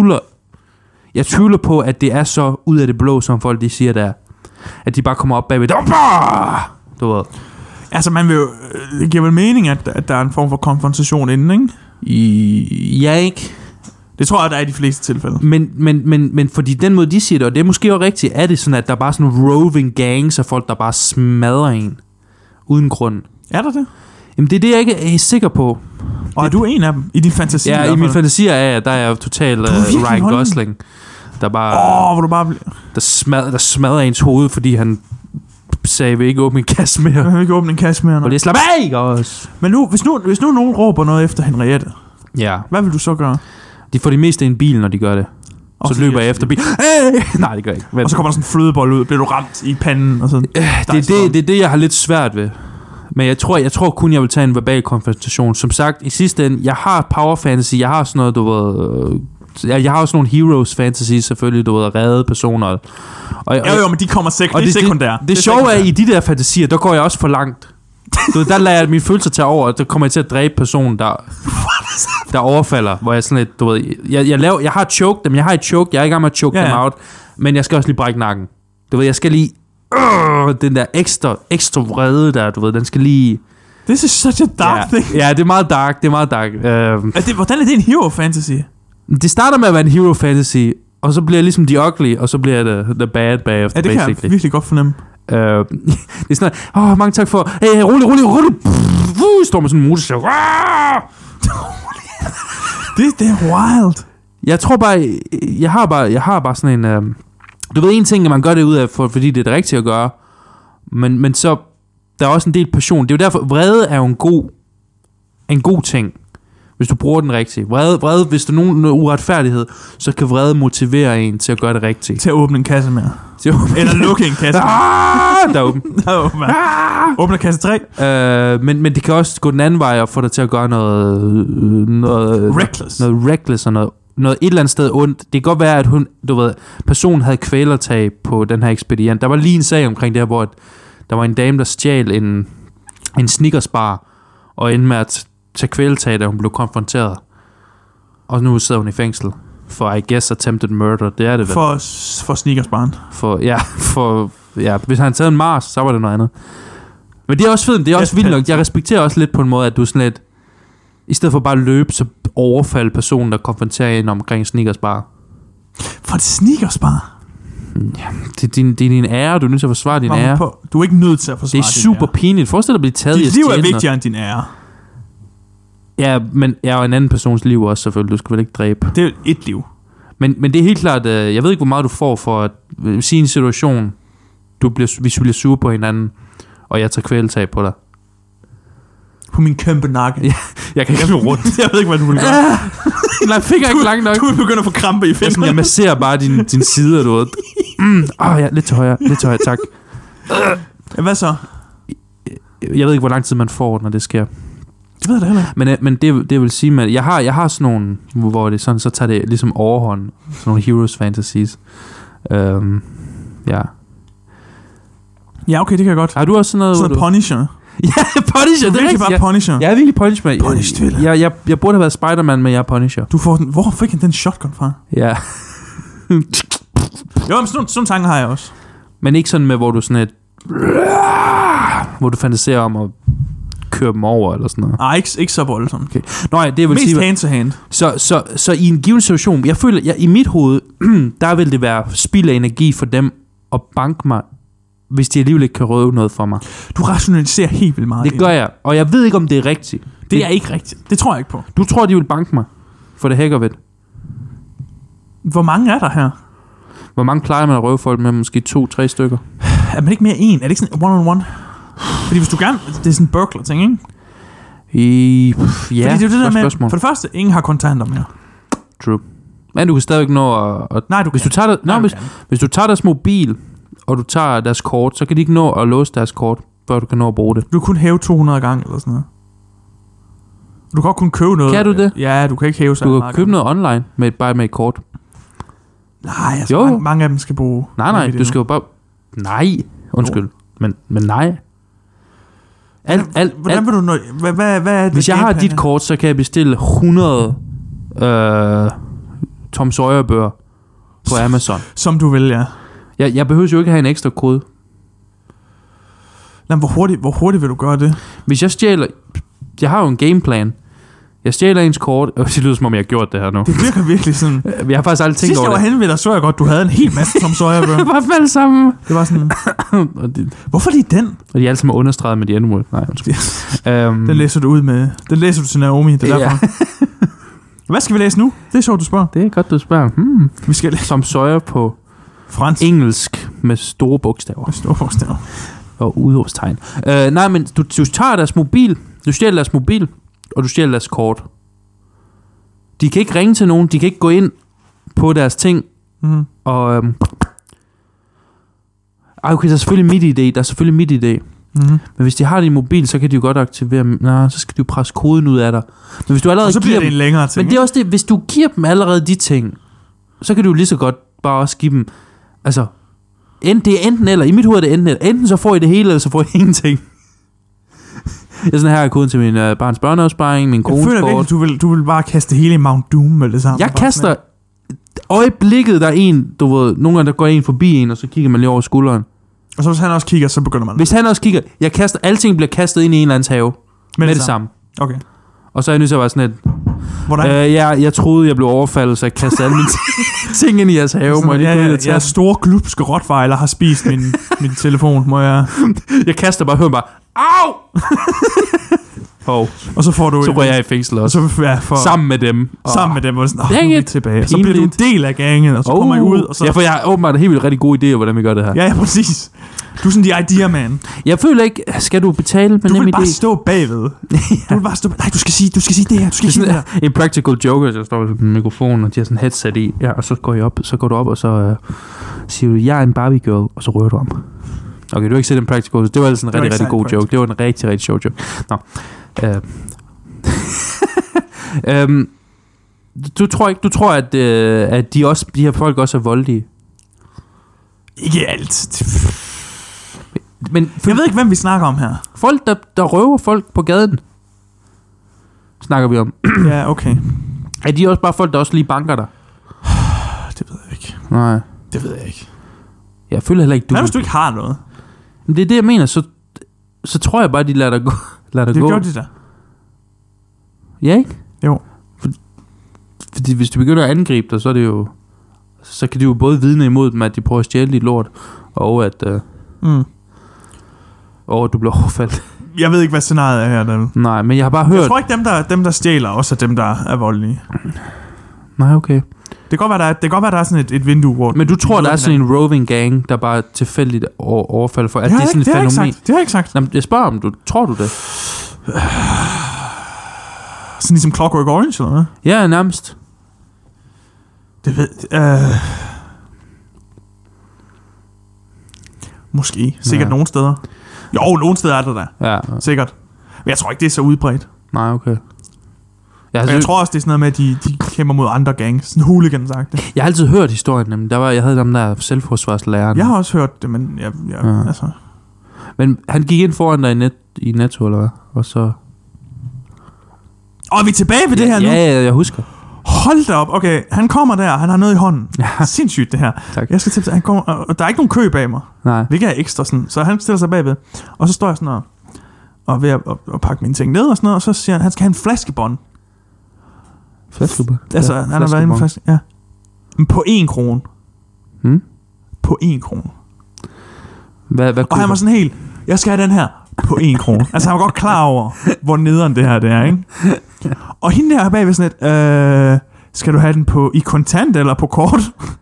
tvivler på, at det er så ud af det blå, som folk de siger der. At de bare kommer op bagved. Du ved. Altså, man vil jo... Det giver vel mening, at der er en form for konfrontation inden, ikke? Ja, ikke. Det tror jeg, der er i de fleste tilfælde. Men fordi den måde, de siger det, og det er måske også rigtigt, er det sådan, at der er bare sådan nogle roving gangs af folk, der bare smadrer en. Uden grund. Er der det? Jamen, det er det, jeg ikke er sikker på. Og er du en af dem? I din fantasi? Ja, i min fantasi er der er jo totalt Ryan Gosling. Der bare... hvor du bare... Der smadrer ens hoved, fordi han sagde, vi ikke åbne en kasse mere. Jeg vil ikke åbne en kasse mere. Og det slap af også. Men nu, hvis nu nogen råber noget efter Henriette, hvad vil du så gøre? De får det meste i en bil, når de gør det. Så løber jeg efter bilen. Nej, det gør jeg ikke. Og så kommer der sådan en flødebold ud. Bliver du ramt i panden og sådan. Det er det, jeg har lidt svært ved. Men jeg tror kun, jeg vil tage en verbal konfrontation. Som sagt, i sidste ende, jeg har power fantasy. Jeg har sådan noget, du ved... Jeg har også nogle heroes fantasy, selvfølgelig, du ved, at redde personer. Jo, men de kommer sikkert. Det er sekundært. Det sjove er, i de der fantasier, der går jeg også for langt. Du ved, der lader jeg mine følelser tage over, og der kommer jeg til at dræbe personen, der overfalder. Hvor jeg sådan lidt, du ved... Jeg har choked dem, jeg har et choke, jeg er i gang med at choke dem out. Men jeg skal også lige brække nakken. Du ved, jeg skal lige... den der ekstra vrede der, du ved, den skal lige... This is such a dark thing. Ja, det er meget dark, hvordan er det en hero fantasy? Det starter med at være en hero fantasy, og så bliver jeg ligesom the ugly, og så bliver jeg the bad bagefter, det kan jeg virkelig godt fornemme. Det er sådan noget, mange tak for, hey, rolig, står med sådan en motorsav. Det er wild. Jeg tror bare, jeg har bare sådan en, du ved en ting, at man gør det ud af, fordi det er det rigtige at gøre, men så, der er også en del passion. Det er jo derfor, vrede er jo en god ting. Hvis du bruger den rigtigt. Vrede, hvis der er nogen uretfærdighed, så kan vrede motivere en til at gøre det rigtigt. Til at åbne en kasse mere. Eller lukke en kasse mere. Der er åben. Åbner kasse 3. Men det kan også gå den anden vej og få dig til at gøre noget reckless. Noget reckless og noget et eller andet sted ondt. Det kan godt være, at personen havde kvælertag på den her ekspedient. Der var lige en sag omkring det her, hvor der var en dame, der stjal en Snickersbar og endte med at tage kvælertag, da hun blev konfronteret. Og nu sidder hun i fængsel for, I guess, attempted murder. Det er det vel. For Snickersbaren. Hvis han havde taget en Mars, så var det noget andet. Men det er også fedt. Det er også vildt nok. Jeg respekterer også lidt på en måde, at du sådan lidt, i stedet for bare at løbe, så overfalde personen, der konfronterer en omkring Snickersbar. For det Snickersbar? Ja, det er din ære. Du er nødt til at forsvare din ære. Du er ikke nødt til at forsvare din ære. Det er super pinligt. Forestil dig at blive taget i at stjæle. Dit liv er vigtigere end din ære. Ja, men jeg er en anden persons liv også, selvfølgelig. Du skal vel ikke dræbe. Det er et liv. Men det er helt klart, jeg ved ikke, hvor meget du får for at sige en situation, hvis vi bliver sure på hinanden, og jeg tager kvæletag på dig. På min kæmpe nakke. Ja, jeg kan ikke løbe rundt. Jeg ved ikke, hvad du vil gøre. Nej, fik jeg ikke langt nok. Du begynder at få krampe i fingrene. Jeg masserer bare din side, du ved. Ja, lidt til højre, tak. Hvad så? Jeg ved ikke, hvor lang tid man får, når det sker. Jeg ved det heller. Men det vil sige, at jeg har sådan nogle, hvor det sådan, så tager det ligesom overhånd. Sådan nogle heroes fantasies. Ja. Ja, okay, det kan jeg godt. Har du også sådan noget... Sådan noget Punisher. Ja, Punisher, det er rigtigt. Bare Punisher. Jeg er virkelig Punisher. Jeg burde have været Spider-Man, men jeg er Punisher. Du får den... Hvor fik han den shotgun fra? Ja. Jo, men sådan tanker har jeg også. Men ikke sådan med, hvor du sådan et... Hvor du fantaserer om at køre dem over, eller sådan noget. Nej, ikke så voldsomt. Okay. Nej, det vil sige... Mest hand to hand. Så i en given situation... Jeg føler, i mit hoved, der vil det være spild af energi for dem at banke mig, hvis de alligevel ikke kan røve noget for mig. Du rationaliserer helt vildt meget. Det gør jeg, og jeg ved ikke, om det er rigtigt. Det er ikke rigtigt. Det tror jeg ikke på. Du tror, de vil banke mig for det hækker ved. Hvor mange er der her? Hvor mange plejer man at røve folk med? Måske 2-3 stykker. Er man ikke mere en? Er det ikke sådan one-on-one? Fordi hvis du gerne... Det er sådan en burglar-ting, ikke? Ja, fordi det er det der med... For det første, ingen har kontanter mere. True. Men du kan stadigvæk nå at... Nej, hvis du tager deres mobil, og du tager deres kort, så kan de ikke nå at låse deres kort, før du kan nå at bruge det. Du kan kun hæve 200 gange eller sådan noget. Du kan også kun købe noget. Kan du det? Ja, du kan ikke hæve så meget. Du kan købe noget online bare med et kort. Nej, altså mange af dem skal bruge... Nej, du skal jo bare... Nej, undskyld. Men nej. Hvordan vil du nå... Hvad er det? Hvis jeg har dit kort, så kan jeg bestille 100 Tom Sawyer-bøger på Amazon. Som du vil, ja. Jeg behøver jo ikke have en ekstra kode. Jamen, hvor hurtigt vil du gøre det? Hvis jeg stjæler... Jeg har jo en gameplan. Jeg stjæler ens kort... Det lyder som om jeg har gjort det her nu. Det virker virkelig sådan... Jeg har faktisk aldrig tænkt over det. Sidst jeg var henne ved dig, så jeg godt, du havde en hel masse Tom Sawyer-bøger. Det var faldet sammen. Det var sådan... Hvorfor lige den? Og de er alle sammen understreget med de n-word. Nej, undskyld. Den læser du ud med... Den læser du til Naomi, det er derfor. Hvad skal vi læse nu? Det er sjovt, du spørger. Det er godt, du spørger. Vi skal læse Tom Sawyer på fransk. Engelsk med store bogstaver. Med store bogstaver. Og udråbstegn. Nej, men du tager deres mobil. Du stjæler deres mobil, og du stjæler deres kort. De kan ikke ringe til nogen. De kan ikke gå ind på deres ting. Og... okay, der er selvfølgelig mit idé. Men hvis de har din mobil, så kan de jo godt aktivere... så skal de jo presse koden ud af dig. Men hvis du allerede og så bliver det en længere ting. Men det er også det, hvis du giver dem allerede de ting, så kan du jo lige så godt bare også give dem... Altså, det er enten eller. I mit hoved er det enten eller. Enten så får I det hele, eller så får I ingenting. Jeg er sådan, her er koden til min barns børneopsparing, min kones kort. Jeg føler virkelig, du vil bare kaste hele Mount Doom med det samme. Jeg kaster... Øjeblikket, der er en, du ved... Nogle gange, der går en forbi en, og så kigger man lige over skulderen. Og så hvis han også kigger, så begynder man... Hvis han også kigger... Alting bliver kastet ind i en eller andens have. Med det samme. Okay. Og så er jeg nødt til at være sådan et... Hvordan? Jeg troede, jeg blev overfaldet, så jeg kastede alle mine ting ind i jeres have. Jeg store glupske rottweiler har spist min telefon. Må jeg... Jeg kaster bare, hører bare... Au! Og så får du... Så går jeg i fængsel også. Sammen med dem. Sammen med dem. Og sådan, nu er vi tilbage. Så bliver du en del af gangen, og så kommer I ud. Og så... Ja, for jeg har åbenbart en helt vildt rigtig god idé, hvordan vi gør det her. Ja, præcis. Du er sådan de idea man. Jeg føler ikke... Skal du betale med nem idé? Du vil bare stå bagved. Du vil bare stå... Nej, du skal sige det her. Du skal sige det her. En practical joker, så står med en mikrofon, og de har sådan en headset i. Ja, og så går du op, og så siger du, jeg er en Barbie girl, og så rører du om. Okay, du har ikke set en practical. Det var altså en rigtig god joke. Det var en rigtig, rigtig sjov joke. Nå. Du tror at de her folk også er voldelige? Ikke alt. Men jeg ved ikke, hvem vi snakker om her. Folk, der røver folk på gaden, snakker vi om. Ja, okay. Er de også bare folk, der også lige banker dig? Det ved jeg ikke. Nej. Det ved jeg ikke. Jeg føler heller ikke, hvad hvis du ikke har noget? Men det er det, jeg mener. Så tror jeg bare, de lader dig gå. Det gør de da. Ja, ikke? Jo. Fordi hvis du begynder at angribe dig, så er det jo... Så kan de jo både vidne imod dem, at de prøver at stjæle dit lort, og at... Og at du bliver overfaldt. Jeg ved ikke, hvad scenariet er her, David. Nej, men jeg har bare hørt... Jeg tror ikke, dem der stjæler, også er dem, der er voldelige. Nej, okay. Det kan godt være, der er sådan et vindue, hvor... Men du tror, der er sådan en roving gang, der bare tilfældigt overfalder for... At det er sådan et fænomen? Det har jeg ikke sagt. Jamen, jeg spørger om du... Tror du det? Sådan ligesom Clockwork Orange, eller hvad? Ja, nærmest. Det ved... Måske. Sikkert nogle steder. Jo, nogle steder er der. Ja. Sikkert. Men jeg tror ikke, det er så udbredt. Nej, okay. Jeg tror også, det er sådan noget med, at de kæmper mod andre gangs. Sådan hooligans sagt det. Jeg har altid hørt historien. Jeg havde dem der selvforsvarslæreren. Jeg har også hørt det, men altså... Men han gik ind foran dig i Netto, eller hvad? Og så... Og er vi tilbage ved det her nu? Ja, jeg husker. Hold da op. Okay, han kommer der, han har noget i hånden. Ja. Sindssygt det her. Tak. Jeg skal til, han kommer, og der er ikke nogen kø bag mig. Nej. Hvilket er ekstra sådan. Så han stiller sig bagved. Og så står jeg sådan og ved at pakke mine ting ned og sådan noget. Og så siger han skal have en flaskebånd. Flaskebånd? Altså, han har været inde med flaske. Ja. Men på 1 krone. På 1 krone. Hvad og han var sådan helt, jeg skal have den her på 1 krone. Altså han var godt klar over, hvor nederen det her det er, ikke? Og hende der bagved sådan et, skal du have den i kontant eller på kort?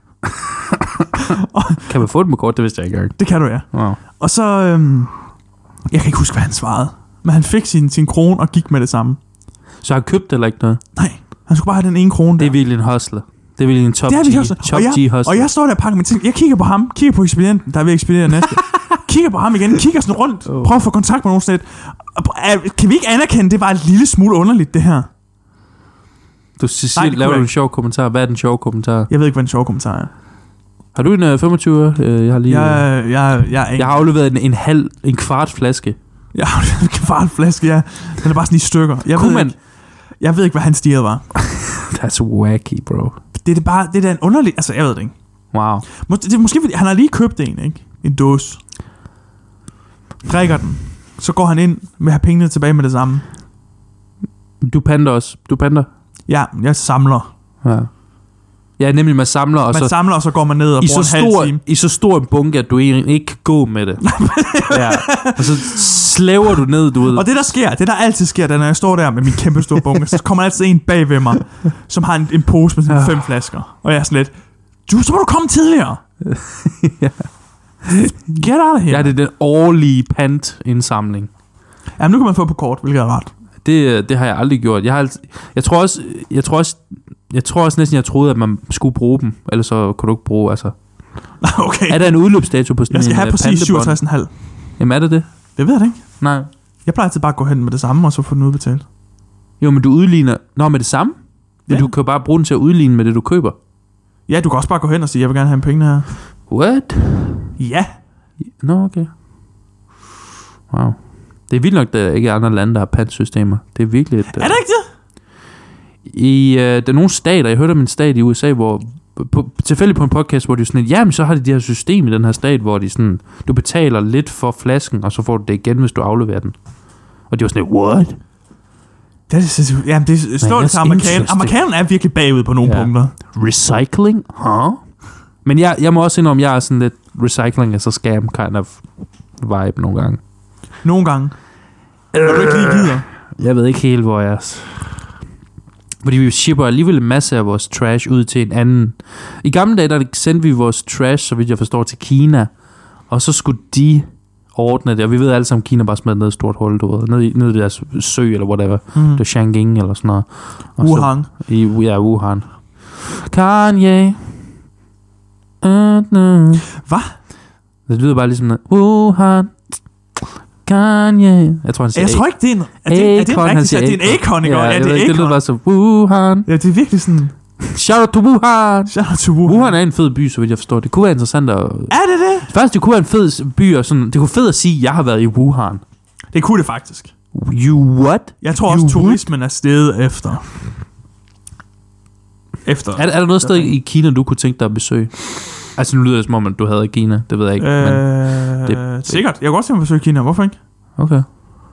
Kan man få den på kort? Det vidste jeg ikke. Det kan du, ja. Wow. Og så, jeg kan ikke huske, hvad han svarede. Men han fik sin krone og gik med det samme. Så han købte eller ikke noget? Nej, han skulle bare have den 1 krone der. Det er virkelig en hustler. Det er virkelig en top G hustler. Og jeg står der og pakker mine ting. Jeg kigger på ham, kigger på ekspedienten, der er ved at ekspedere næste. Kigger på ham igen, kigger sådan rundt. Prøver at få kontakt med nogen sådan lidt. Kan vi ikke anerkende, det var en lille smule underligt, det her? Du siger, laver du en sjov kommentar? Hvad er den sjove kommentar? Jeg ved ikke, hvad en sjov kommentar er. Har du en 25? Jeg har lige... Jeg har afleveret en kvart flaske. Jeg har afleveret en kvart flaske, ja. Den er bare sådan i stykker. Jeg ved ikke, hvad hans stil var. That's wacky, bro. Det er da en underlig... Altså, jeg ved det ikke. Wow. Det er måske, fordi han har lige købt en, ikke? En dåse. Drikker den. Så går han ind med at have pengene tilbage med det samme. Du panter også. Du panter? Ja, jeg samler. Ja, nemlig man samler, og samler, og så går man ned og bruger en halv time. I så stor en bunke, at du egentlig ikke kan gå med det. Ja. Og så slæver du ned, du ved. Og det der altid sker, når jeg står der med min kæmpe store bunke, så kommer altid en bag ved mig, som har en pose med sådan 5 flasker. Og jeg er sådan lidt, så må du komme tidligere. Ja. Get out of here. Ja, det er den årlige pantindsamling. Jamen, nu kan man få på kort, hvilket er ret. Det har jeg aldrig gjort. Jeg tror også næsten, jeg troede, at man skulle bruge dem. Ellers så kunne du ikke bruge, altså. Okay. Er der en udløbsdato på sådan en Jeg skal have præcis 67,5. Jamen er det det? Det ved jeg ikke. Nej. Jeg plejer altid bare at gå hen med det samme, og så få den udbetalt. Jo, men du udligner... Nå, med det samme? Men du kan jo bare bruge den til at udligne med det, du køber. Ja, du kan også bare gå hen og sige, jeg vil gerne have pengene her. What? Ja. Nå, okay. Wow. Det er vildt nok, at der ikke er andre lande, der har pantsystemer. Det er virkelig et... Er det ikke det? Der er nogle stater, jeg hørte om en stat i USA, hvor tilfældigt på en podcast, hvor de sådan, jamen så har de her system i den her stat, hvor de sådan, du betaler lidt for flasken, og så får du det igen, hvis du afleverer den. Og de var sådan, what? Det står det til amerikanerne er virkelig bagud på nogle punkter. Recycling? Huh? Men jeg må også indrømme, jeg er sådan lidt recycling, altså scam kind of vibe nogle gange. Nogle gange. Når du ikke lige gider. Jeg ved ikke helt, hvor jeg er. Fordi vi shipper alligevel en masse af vores trash ud til en anden. I gamle dage, der sendte vi vores trash, så vidt jeg forstår, til Kina. Og så skulle de ordne det. Og vi ved alle sammen, Kina bare smed ned i et stort hul, du ved. Ned i deres sø, eller whatever. Det var Shanghai, eller sådan noget. Og Wuhan. Wuhan. Kanye. Hvad? Det lyder bare ligesom Wuhan. Kanye. Jeg tror ikke, det er en... Er det rigtigt? Det er en Akon, ikke? Ja, det lyder bare så Wuhan. Ja, det er virkelig sådan... Shout out to Wuhan. Shout out to Wuhan. Wuhan er en fed by, så vidt jeg forstår. Det kunne være interessant at... Er det det? Først, det kunne være en fed by, og sådan... Det kunne fedt at sige, at jeg har været i Wuhan. Det kunne det faktisk. You what? Jeg tror også, turismen er steget efter. Er der noget sted i Kina, du kunne tænke dig at besøge? Altså, nu lyder det som om, at du havde i Kina. Det ved jeg ikke. Men sikkert. Jeg kan godt tænke mig at besøge Kina. Hvorfor ikke? Okay.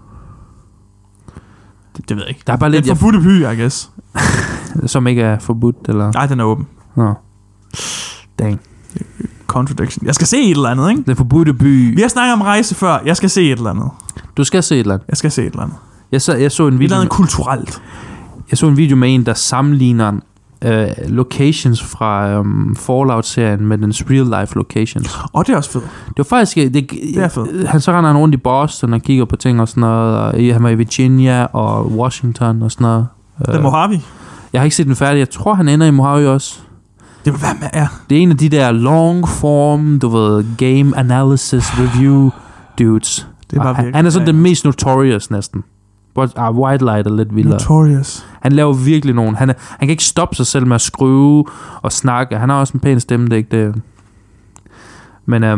Det ved jeg ikke. Der er bare lidt... Det er en forbudte by, I guess. Som ikke er forbudt, eller... Nej, den er åben. Nå. Dang. Contradiction. Jeg skal se et eller andet, ikke? Den forbudte by... Vi har snakket om rejse før. Jeg skal se et eller andet. Du skal se et eller andet? Jeg skal se et eller andet. Jeg så en video... Et eller andet kulturelt. Jeg så en video med en, der sammenligner... locations fra Fallout-serien med dens real-life locations. Det er også fedt. Det var faktisk... Det er fedt. Så render han rundt i Boston og kigger på ting og sådan noget. Og han var i Virginia og Washington og sådan noget. Det er Mojave. Jeg har ikke set den færdig. Jeg tror, han ender i Mojave også. Det vil være med, ja. Det er en af de der long-form, du ved, game analysis review dudes. Det var han er sådan den mest notorious næsten. White Light er lidt vildere. Notorious. Han laver virkelig nogen. Han kan ikke stoppe sig selv med at skrive og snakke. Han har også en pæn stemme, det er ikke det. Men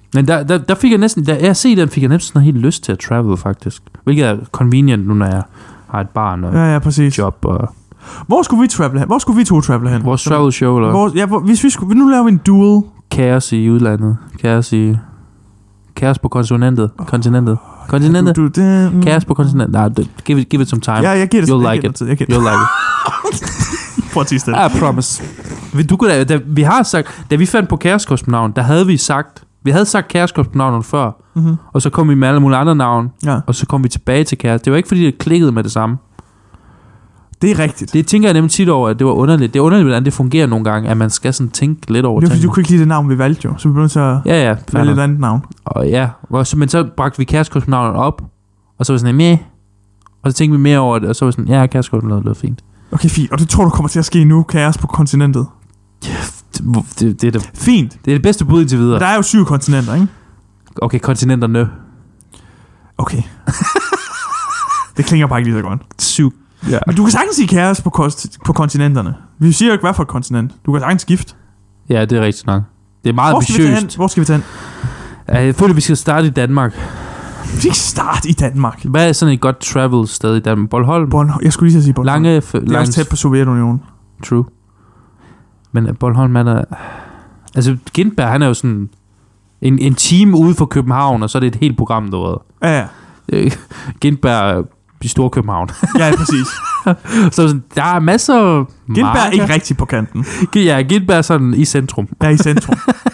Men der fik jeg næsten, da jeg set den, fik jeg næsten helt lyst til at travel, faktisk. Hvilket er convenient nu, når jeg har et barn og præcis. Job. Og Hvor skulle vi travel hen? Hvor skulle vi to travel hen? Vores travel show, eller? Hvis vi skulle, nu laver vi en duel. Kaos i udlandet. Kaos på kontinentet. Kontinentet. Kaos på kontinentet. Nej, give it some time. Ja, jeg giver det. You'll like it. You'll like it. Prøv at sige det. I promise. Vi har sagt, da vi fandt på Kaoskosmonavn, der havde vi sagt Kaoskosmonavn før, og så kom vi med alle mulige andre navn, og så kom vi tilbage til Kaos. Det var ikke fordi, det klikkede med det samme. Det er rigtigt. Det tænker jeg nemlig tit over, at det var underligt. Det er underligt, hvordan det fungerer nogle gange, at man skal sådan tænke lidt over det. Det er fordi, du kunne ikke lide det navn, vi valgte jo, så vi blev nødt til at vælge et andet navn. Og ja, men så bragte vi Kaoskosmonavn op, og så var sådan en og så tænkte vi mere over det, og så var sådan, Kaoskosmonavn lød fint. Okay, fint. Og det tror du kommer til at ske nu, Kaos på kontinentet? Det er det. Fint. Det er det bedste bud indtil videre. Der er jo 7 kontinenter, ikke? Okay, kontinenterne. Okay. Det klinger bare ikke lige så godt. 7. Ja. Men du kan sagtens sige Kaos på kontinenterne. Vi siger jo ikke, hvad for et kontinent. Du kan sagtens skifte. Ja, det er rigtigt nok. Det er meget ambitiøst. Hvor skal vi tage hen? Jeg føler, vi skal starte i Danmark. Vi skal starte i Danmark. Hvad er sådan et godt travel sted i Danmark? Bornholm? Jeg skulle lige sige Bornholm. Det er også tæt på Sovjetunionen. True. Men Bornholm er der... Altså, Gintberg, han er jo sådan... En time ude for København, og så er det et helt program, du ved. Ja. Gintberg i Storkøbenhavn. Ja, præcis. Så sådan, der er masser... Gintberg er ikke rigtig på kanten. Ja, Gintberg er sådan i centrum. Ja, i centrum.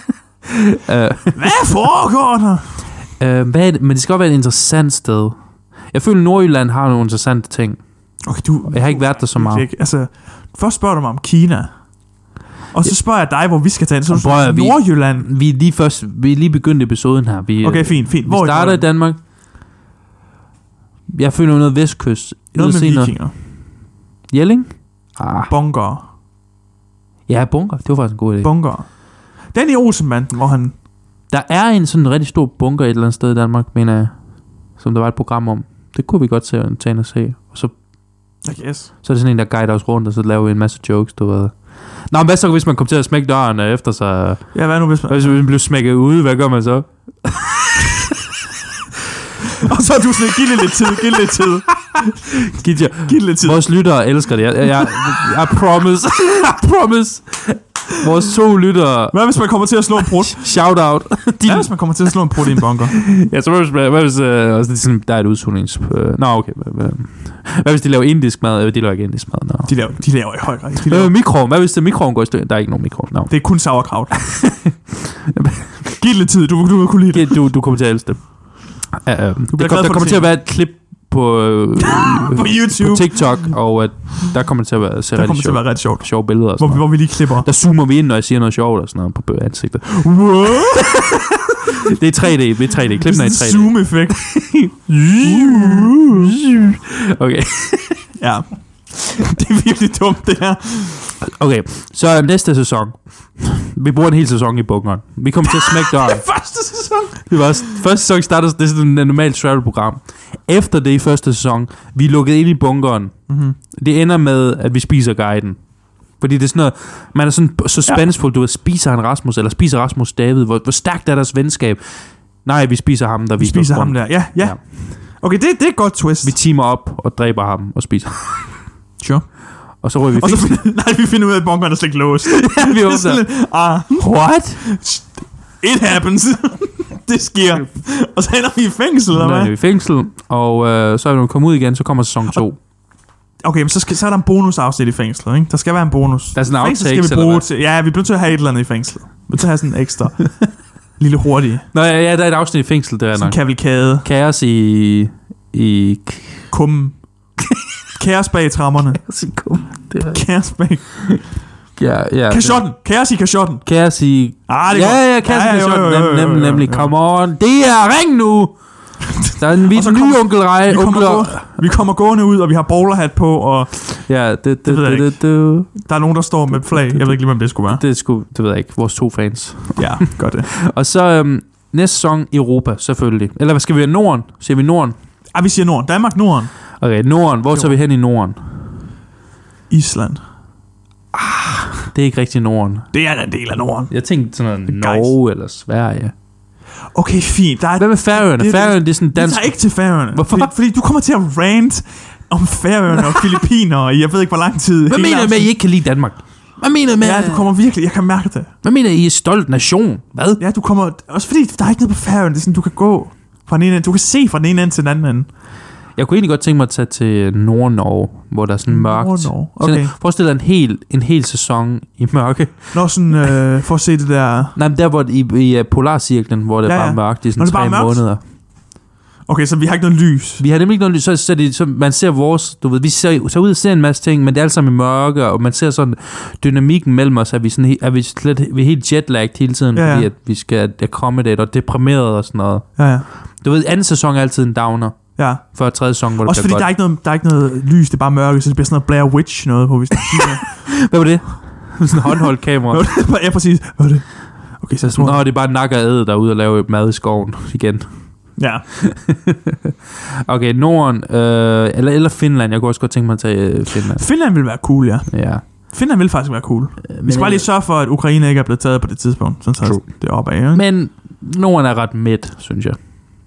Hvad foregår der? Men det skal også være et interessant sted. Jeg føler, Nordjylland har nogle interessante ting. Okay, jeg har ikke været der så meget. Altså, først spørger du mig om Kina. Og så spørger jeg dig, hvor vi skal tage det. Nordjylland. Vi er lige begyndt episoden her. Okay, fint. Vi starter i Danmark. Jeg føler noget vestkyst. Noget med vikinger. Jelling? Bunker. Ja, bunker. Det var faktisk en god idé. Bunker. Den i Olsenbanden, hvor han... Der er en sådan rigtig stor bunker et eller andet sted i Danmark, mener jeg. Som der var et program om. Det kunne vi godt tage ind og se. Og så... Yes. Så er det sådan en, der guider os rundt, og så laver vi en masse jokes, du ved. Nå, men hvad så, hvis man kommer til at smække døren efter sig? Ja, hvad nu, hvis man bliver smækket ude? Hvad gør man så? Og så er du sådan, giv det lidt tid. Giv det lidt tid. Vores lyttere elsker det. Jeg promise. Vores 2 lyttere... Hvad hvis man kommer til at slå en brud? Shout out. Hvad hvis man kommer til at slå en brud i en bunker? Ja, så hvad hvis der er et udsulnings... okay. Hvad hvis de laver indisk mad? De laver ikke indisk mad. No. De laver i høj grad. Mikroen. Hvad hvis det mikroen går i stykker? Der er ikke nogen mikroen. No. Det er kun sauerkraut. Giv det lidt tid. Du vil kunne lide det. Du kommer til at elske det. Der kommer til at være et klip på YouTube, på TikTok, og der kommer til at være ret sjovt. Sjove billeder og sådan hvor vi lige klipper. Der zoomer vi ind, når jeg siger noget sjovt og sådan noget på ansigtet. What? Det er 3D. Klippen er i 3D. Zoom-effekt. Okay. Ja. Det er virkelig dumt, det her. Okay, så næste sæson. Vi bruger en hel sæson i bunkeren. Vi kommer til at smække døren. Første sæson starter, det er sådan et normalt travel-program. Efter det i første sæson, vi er lukket ind i bunkeren. Mm-hmm. Det ender med, at vi spiser guiden. Fordi det er sådan noget, man er sådan så spændsfuld, du ved, spiser han Rasmus, eller spiser Rasmus David, hvor stærkt er deres venskab? Nej, vi spiser ham, der vi spiser ham der, ja. Okay, det er et godt twist. Vi teamer op og dræber ham og spiser. Sure. Og så rører vi vi finder ud af, at bunkeren er slet ikke låst. Ja, vi åbner. What? It happens. Det sker. Og så ender vi i fængsel, eller hvad? Så ender vi i fængsel, og så er vi kommet ud igen, så kommer sæson 2. Okay, men så er der en bonusafsnit i fængslet, ikke? Der skal være en bonus. Der er sådan en outtakes, skal vi bruge til. Ja, vi bliver til at have et eller andet i fængslet. Vi bliver til at have sådan en ekstra lille hurtige. Nå ja, der er et afsnit i fængsel, det er sådan en kavalkade. Kaos i kummen. Kaos bag trammerne. Kaos bag. Ja. Kashotten. Kaos i kashotten. Kaos i... kaos i kashotten. Nemlig. Come on. Det er ring nu! Der er en ny onkelrej. Vi kommer gående ud, og vi har bowlerhat på, og... Ja, det der er nogen, der står med flag. Jeg ved ikke lige, hvem det skulle være. Det ved jeg ikke. Vores 2 fans. Ja, gør det. Og så næste sæson Europa, selvfølgelig. Eller hvad skal vi have? Norden? Siger vi Norden? Vi siger Norden. Danmark, Norden. Okay, Norden. Hvor tager vi hen i Norden? Island. Det er ikke rigtig Norden. Det er en del af Norden. Jeg tænkte sådan noget Norge eller Sverige. Okay, fint. Hvad med Færøerne? Færøerne, det er sådan dansk... Vi tager ikke til Færøerne. Hvorfor? Fordi du kommer til at rant om Færøerne og Filippiner i jeg ved ikke hvor lang tid. Hvad mener I med, at I ikke kan lide Danmark? Hvad mener I med... Ja, du kommer virkelig... Jeg kan mærke det. Hvad mener I er stolt nation? Hvad? Ja, du kommer... Også fordi der er ikke noget på Færøerne. Det er sådan, du kan gå fra den ene ende. Du kan se fra den ene ende til den anden ende. Jeg kunne egentlig godt tænke mig at tage til Nord-Norge, hvor der er sådan mørkt. Nord-Norge, okay. Forestil dig en hel sæson i mørke. Nå, sådan for at se det der... Nej, men der hvor i polarcirklen, hvor det er bare mørkt i sådan 3 måneder. Okay, så vi har ikke noget lys. Vi har nemlig ikke noget lys, så man ser vores, du ved, vi tager ud og ser en masse ting, men det er alt sammen i mørke, og man ser sådan dynamikken mellem os, at vi er helt jetlagget hele tiden, fordi at vi skal accommodate og deprimeret og sådan noget. Ja. Du ved, anden sæson er altid en downer. Ja. Før tredje sæson, hvor det også fordi godt. der er ikke noget lys, det er bare mørke, så det bliver sådan noget Blair Witch noget på, hvis du Hvad var det? Sådan en håndholdt kamera. Ja, præcis. Hvad var det? Okay, så nå, det er bare nakker æde, der er ude og lave mad i skoven igen. Ja. Okay, Norden, eller Finland. Jeg kunne også godt tænke mig at tage Finland. Finland vil være cool, ja. Ja. Finland vil faktisk være cool. Vi skal bare lige sørge for, at Ukraine ikke er blevet taget på det tidspunkt. Sådan så det er opad, ja. Men Norden er ret midt, synes jeg.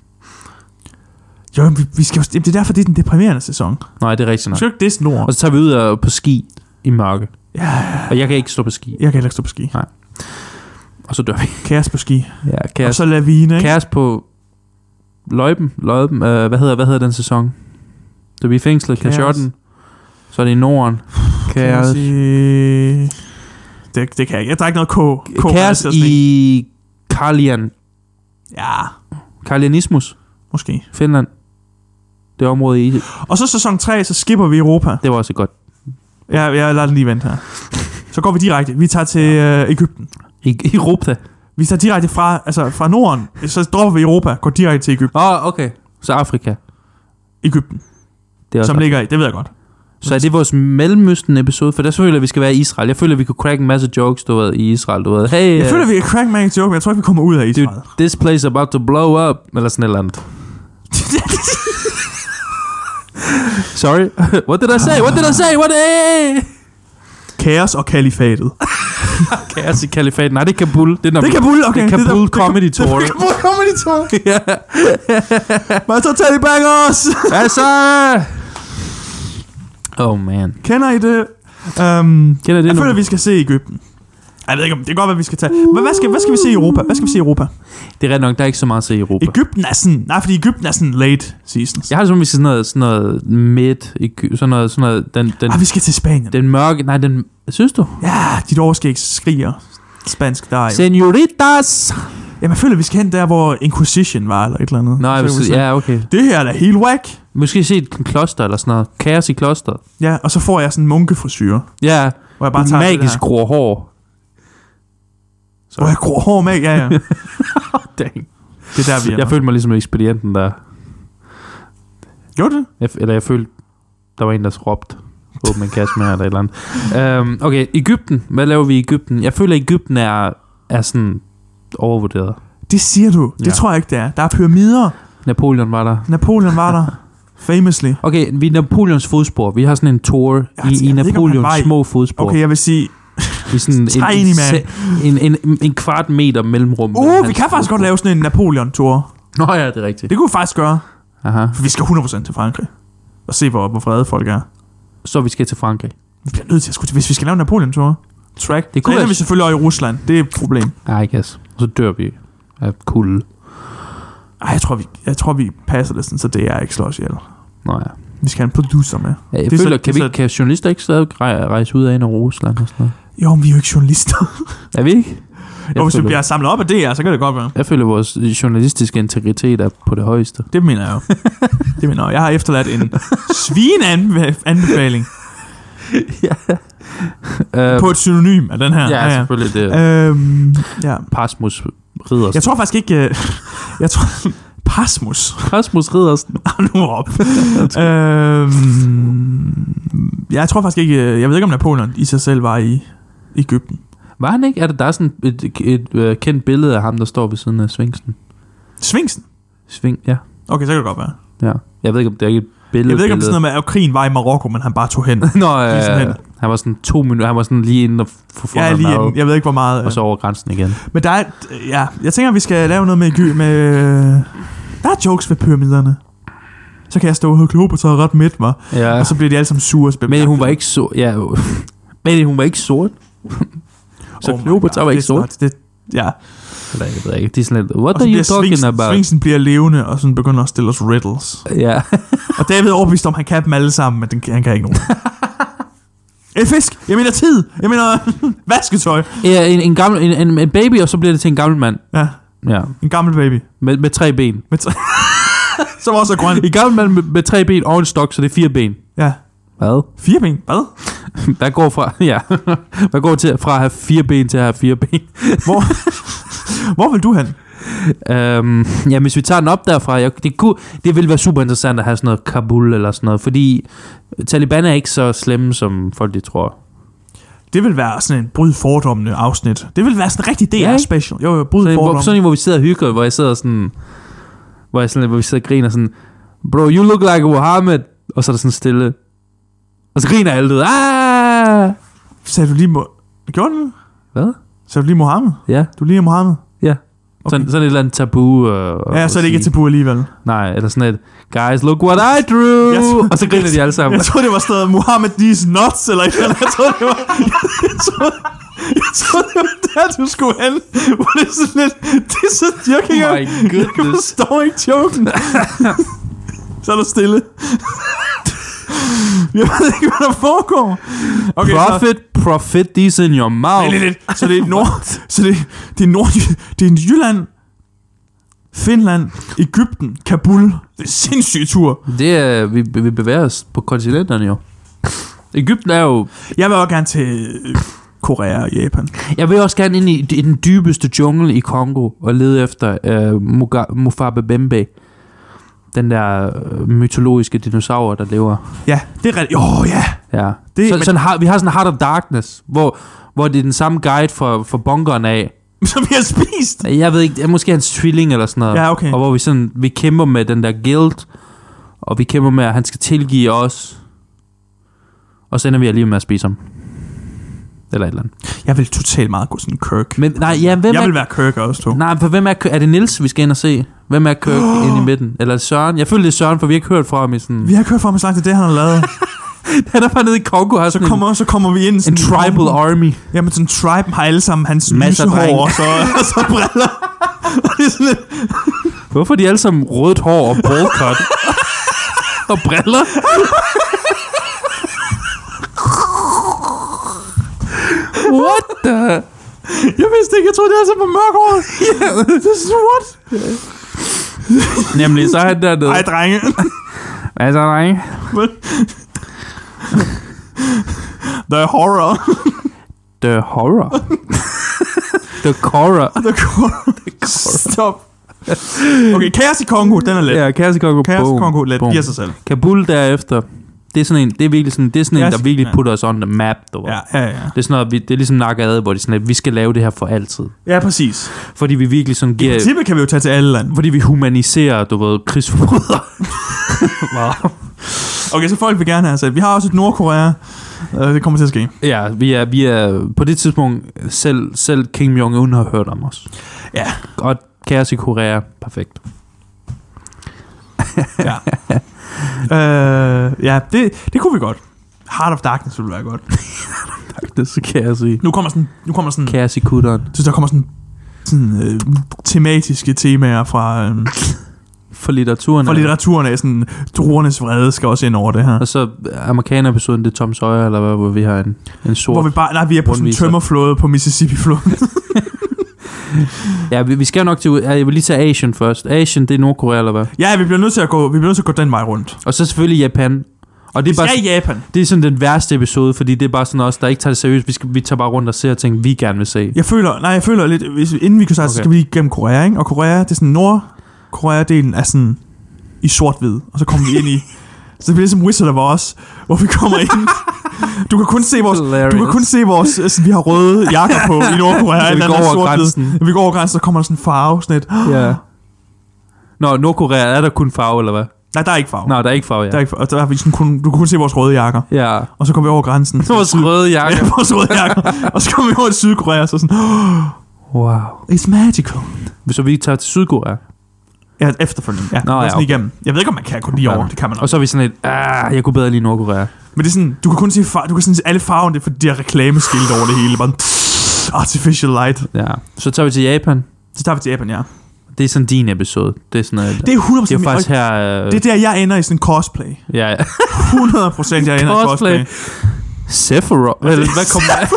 Jo, vi skal, det er derfor, det er den deprimerende sæson. Nej, det er rigtigt nok. Vi skal ikke det Norden. Og så tager vi ud på ski i mørke. Ja. Og jeg kan ikke stå på ski. Jeg kan heller ikke stå på ski. Nej. Og så dør vi. Kaos på ski. Ja, kaos. Og så lavine, ikke? Kaos på Løjben. Hvad hedder den sæson? Så vi er fængslet. Kashotten. Så er det i Norden. Kaos. Det kan jeg ikke. Der er ikke noget K. Kaos i Karlian. Ja. Karlianismus. Måske. Finland. Det område i. Og så sæson 3, så skipper vi Europa. Det var også godt. Ja, jeg lader den lige vente her. Så går vi direkte. Vi tager til Egypten. Europa. Vi tager direkte fra Norden, så dropper vi Europa, går direkte til Egypten. Okay. Så Afrika. Egypten. Det er som ligger i, det ved jeg godt. Så er det vores Mellemøsten-episode, for der føler jeg, vi skal være i Israel. Jeg føler, vi kunne crack en masse jokes, du ved, i Israel, du ved. Hey, jeg føler, vi kan crack en masse jokes, men jeg tror ikke, vi kommer ud af Israel. Dude, this place about to blow up, eller sådan et eller andet. Sorry. What did I say? Kaos og kalifatet. Kaos i kalifatet. Nej, det er Kabul. Det er Kabul, okay. Det er Kabul Comedy Tour. Det er Kabul Comedy Tour. Ja. Hvad så Talibangers? Hvad så? Oh man. Kender I det? Jeg føler, vi skal se Egypten. Jeg ved ikke, det er godt, hvad vi skal tage. Men hvad skal vi se i Europa? Det er ret nok, der er ikke så meget at se i Europa. Egypten er sådan... Nej, fordi Egypten er sådan late seasons. Jeg har sådan, vi skal sådan noget midt... Sådan noget vi skal til Spanien. Den mørke... Nej, den... Synes du? Ja, dit overskæg skriger spansk der. Señoritas! Jamen, jeg føler, vi skal hen der, hvor Inquisition var, eller et eller andet. Nej, ja, okay. Det her er da helt whack. Måske se et kloster eller sådan noget. Kaos i klosteret. Ja, og så får jeg sådan en munkefrisyre. Ja, hvor jeg bare tager magisk grå hår. Hvor jeg grå hår med, ja. Dang. Det er der, vi er. Jeg følte mig ligesom ekspedienten der. Gjorde det? Jeg følte, der var en, der råbte. Åbne en kasse med eller et eller andet. Okay, Egypten. Hvad laver vi i Egypten? Jeg føler, at Egypten er sådan overvurderet. Det siger du. Det tror jeg ikke, det er. Der er pyramider. Napoleon var der. Famously. Okay, vi er Napoleons fodspor. Vi har sådan en tour i Napoleons små fodspor. Okay, jeg vil sige... Vi sådan en kvart meter mellemrum. Vi kan faktisk godt lave sådan en Napoleon-tour. Nå ja, det er rigtigt. Det kunne vi faktisk gøre. Aha. For vi skal 100% til Frankrig. Og se, hvor vrede folk er. Så vi skal til Frankrig. Vi bliver nødt til at hvis vi skal lave en Napoleon-tour. Track. Det kunne vi selvfølgelig også i Rusland. Det er et problem. I guess. Og så dør vi af kulde. Jeg tror, vi passer det sådan, så det er ikke slår os ihjel. Nå ja. Vi skal have en producer med. Ja, jeg føler, kan journalister ikke stadig rejse ud af en af Rusland og sådan noget? Jo, men vi er jo ikke journalister. Er vi ikke? Hvis vi bliver samlet op af det her, så kan det godt være. Jeg føler, at vores journalistiske integritet er på det højeste. Det mener jeg jo. Jeg har efterladt en svineanbefaling. På et synonym af den her. Ja, selvfølgelig det. Pasmus Riddersen. Jeg tror faktisk ikke... Pasmus Riddersen. Nu op. Jeg tror faktisk ikke... Jeg ved ikke, om Napoleon i sig selv var i Egypten. Var han ikke? Der er sådan et kendt billede af ham, der står ved siden af Sfinksen. Sfinksen? Ja. Okay, så kan det godt være. Ja. Jeg ved ikke, om det er ikke et billede. Jeg ved ikke, om det er sådan noget med, at krigen var i Marokko, men han bare tog hen. Nå, ja. Han var sådan 2 minutter, han var sådan lige inde og få fundet mad. Jeg ved ikke, hvor meget. Og så over grænsen igen. Men der er, jeg tænker, vi skal lave noget med der er jokes ved pyramiderne. Så kan jeg stå og Kleopatra ret midt mig. Ja. Og så bliver de alle sammen sure. Men hun var ikke så... Ja, men hun var ikke sort. Så Kleopatra var ikke sort. Ja. Eller jeg ved ikke. De er sådan lidt, what are you talking about? Sphinxen bliver levende, og sådan begynder at stille os riddles. Ja. Og David er overbevist om, han kan dem alle sammen, men han kan ikke nogen. Fisk! Jeg mener tid! Jeg mener vasketøj! Ja, en baby, og så bliver det til en gammel mand. Ja. En gammel baby. Med 3 ben. Som også er grøn. En gammel mand med 3 ben og en stok, så det er 4 ben. Ja. Hvad? 4 ben? Hvad? Hvad går fra? Ja. Hvad går til fra at have 4 ben til at have 4 ben? Hvor vil du hen? Ja, hvis vi tager den op derfra, det ville være super interessant at have sådan noget Kabul eller sådan noget, fordi Taliban er ikke så slemme, som folk de tror. Det vil være sådan en bryd fordommende afsnit. Det vil være sådan en rigtig DR-special. Jo, bryd fordommende. Sådan en, hvor vi sidder og hygger, hvor jeg sidder sådan... Hvor vi sidder og griner sådan... Bro, you look like Mohammed. Og så er der sådan stille. Og så griner alle ud. Ah! Sagde du lige... Gjorde du det? Hvad? Sagde du lige Mohammed? Ja. Du lige Mohammed? Ja. Okay. Sådan et eller andet tabu. Ja, så er det ikke et tabu alligevel. Nej, eller sådan et... Guys, look what I drew! Og så griner de alle sammen. Jeg troede, det var stadig Mohammed these nuts, eller et eller andet. Jeg troede, det var... Jeg troede, det var der, du skulle hen. Hvor det er sådan lidt... Det er så... Jeg kan ikke... Jeg forstår ikke joken. Så er du stille. Jeg ved ikke, hvad der foregår. Okay, profit these in your mouth. Så det er det er Jylland, Finland, Egypten, Kabul. Det er en sindssyg tur. Det er, vi bevæger os på kontinenterne jo. Egypten er jo... Jeg vil også gerne til Korea og Japan. Jeg vil også gerne ind i den dybeste jungle i Kongo og lede efter Mugabe Bembe. Den der mytologiske dinosaur, der lever. Ja, det er rigtigt. Ja. Vi har sådan Heart of Darkness, hvor det er den samme guide for bunkeren af. Som vi har spist? Jeg ved ikke, måske hans tvilling eller sådan noget. Ja, okay. Og hvor vi kæmper med den der guild, og vi kæmper med, at han skal tilgive os. Og så ender vi alligevel med at spise ham. Eller et eller andet. Jeg vil totalt meget gå sådan Kirk. Men nej, ja, jeg vil være Kirk også, to. Nej, for hvem er det Niels, vi skal ind og se? Hvem er Kirk inde i midten? Eller er det Søren? Jeg føler, det er Søren, for vi har ikke hørt fra ham i sådan... Vi har ikke hørt fra ham i sådan, det han har lavet. Han er bare nede i Kongo. Så kommer vi ind en tribal army. Jamen sådan en tribe har alle sammen hans lysehår og så briller. Og det er sådan lidt... Hvorfor er de alle sammen rødt hår og ballcut? Og briller? What the... Jeg vidste ikke, jeg troede, det var mørkhåret. Yeah. Det er what? Nemlig, så er han dernede. Ej, drenge. Hvad så, drenge? The horror. The horror. The horror. The horror. Stop. Okay, Kaos i Kongo, den er let. Ja, Kaos i Kongo. Kaos i Kongo, let. Giver sig selv. Kabul derefter. Det er sådan en, der virkelig putter os on the map. Ja. Det er sådan noget, det er ligesom Nakade, hvor det er sådan, at vi skal lave det her for altid. Ja, præcis. Fordi vi virkelig sådan giver... I princippet kan vi jo tage til alle lande. Fordi vi humaniserer, krigsforbrydere. Wow. Okay, så folk vil gerne have sagt, vi har også et Nordkorea. Det kommer til at ske. Ja, vi er på det tidspunkt, selv Kim Jong-un har hørt om os. Ja. Og Kaos i Korea, perfekt. Ja. Ja, det kunne vi godt. Heart of Darkness ville være godt. Det kan jeg sige. Nu kommer sådan Kaos i kutteren. Så der kommer sådan tematiske temaer fra for litteraturen. For litteraturen er sådan druernes vrede skal også ind over det her. Og så amerikanerepisoden, det er Tom Sawyer eller hvad, hvor vi har en sort. Hvor vi er på sådan en tømmerflåde på Mississippi-floden. Ja, vi skal nok til... Jeg vil lige tage Asien først. Asien, det er Nordkorea, eller hvad? Ja, vi bliver nødt til at gå den vej rundt. Og så selvfølgelig Japan. Og det er bare, Japan. Det er sådan den værste episode, fordi det er bare sådan os, der ikke tager det seriøst. Vi tager bare rundt og ser ting, vi gerne vil se. Jeg føler lidt... Inden vi kan så skal vi igennem Korea, ikke? Og Korea, det er sådan Nordkorea-delen er sådan i sort-hvid. Og så kommer vi ind i... Så det bliver ligesom Wizard of Oz, hvor vi kommer ind. Du kan kun se vores altså, vi har røde jakker på i Nordkorea. Vi går over grænsen. Vi går over grænsen, så kommer der sådan en farve. Sådan et. Ja. Nå, Nordkorea er der kun farve, eller hvad? Nej, der er ikke farve. Nej, der er ikke farve, ja. Der er ikke farve. Der er, du kunne kun se vores røde jakker. Ja. Og så kom vi over grænsen. Vores røde jakker. Ja, vores røde jakker. Og så kom vi over til Sydkorea, så sådan, wow. It's magical. Så vi tager til Sydkorea? Ja, efterfølgende. Ja, ja, sådan igennem. Jeg ved ikke, om man kan gå lige over. Det kan man nok. Og så er vi sådan jeg kunne bedre lide Nordkorea. Men det er sådan, du kan kun se alle farverne, det er fordi de har reklameskilt over det hele. Bare artificial light. Ja. Så tager vi til Japan. Ja. Det er sådan din episode. Det er sådan noget. Det er 100%. Det er faktisk her. Det er der, jeg ender i sådan en cosplay. Ja. 100% jeg ender i cosplay. Sephiroth. Hvad kom der?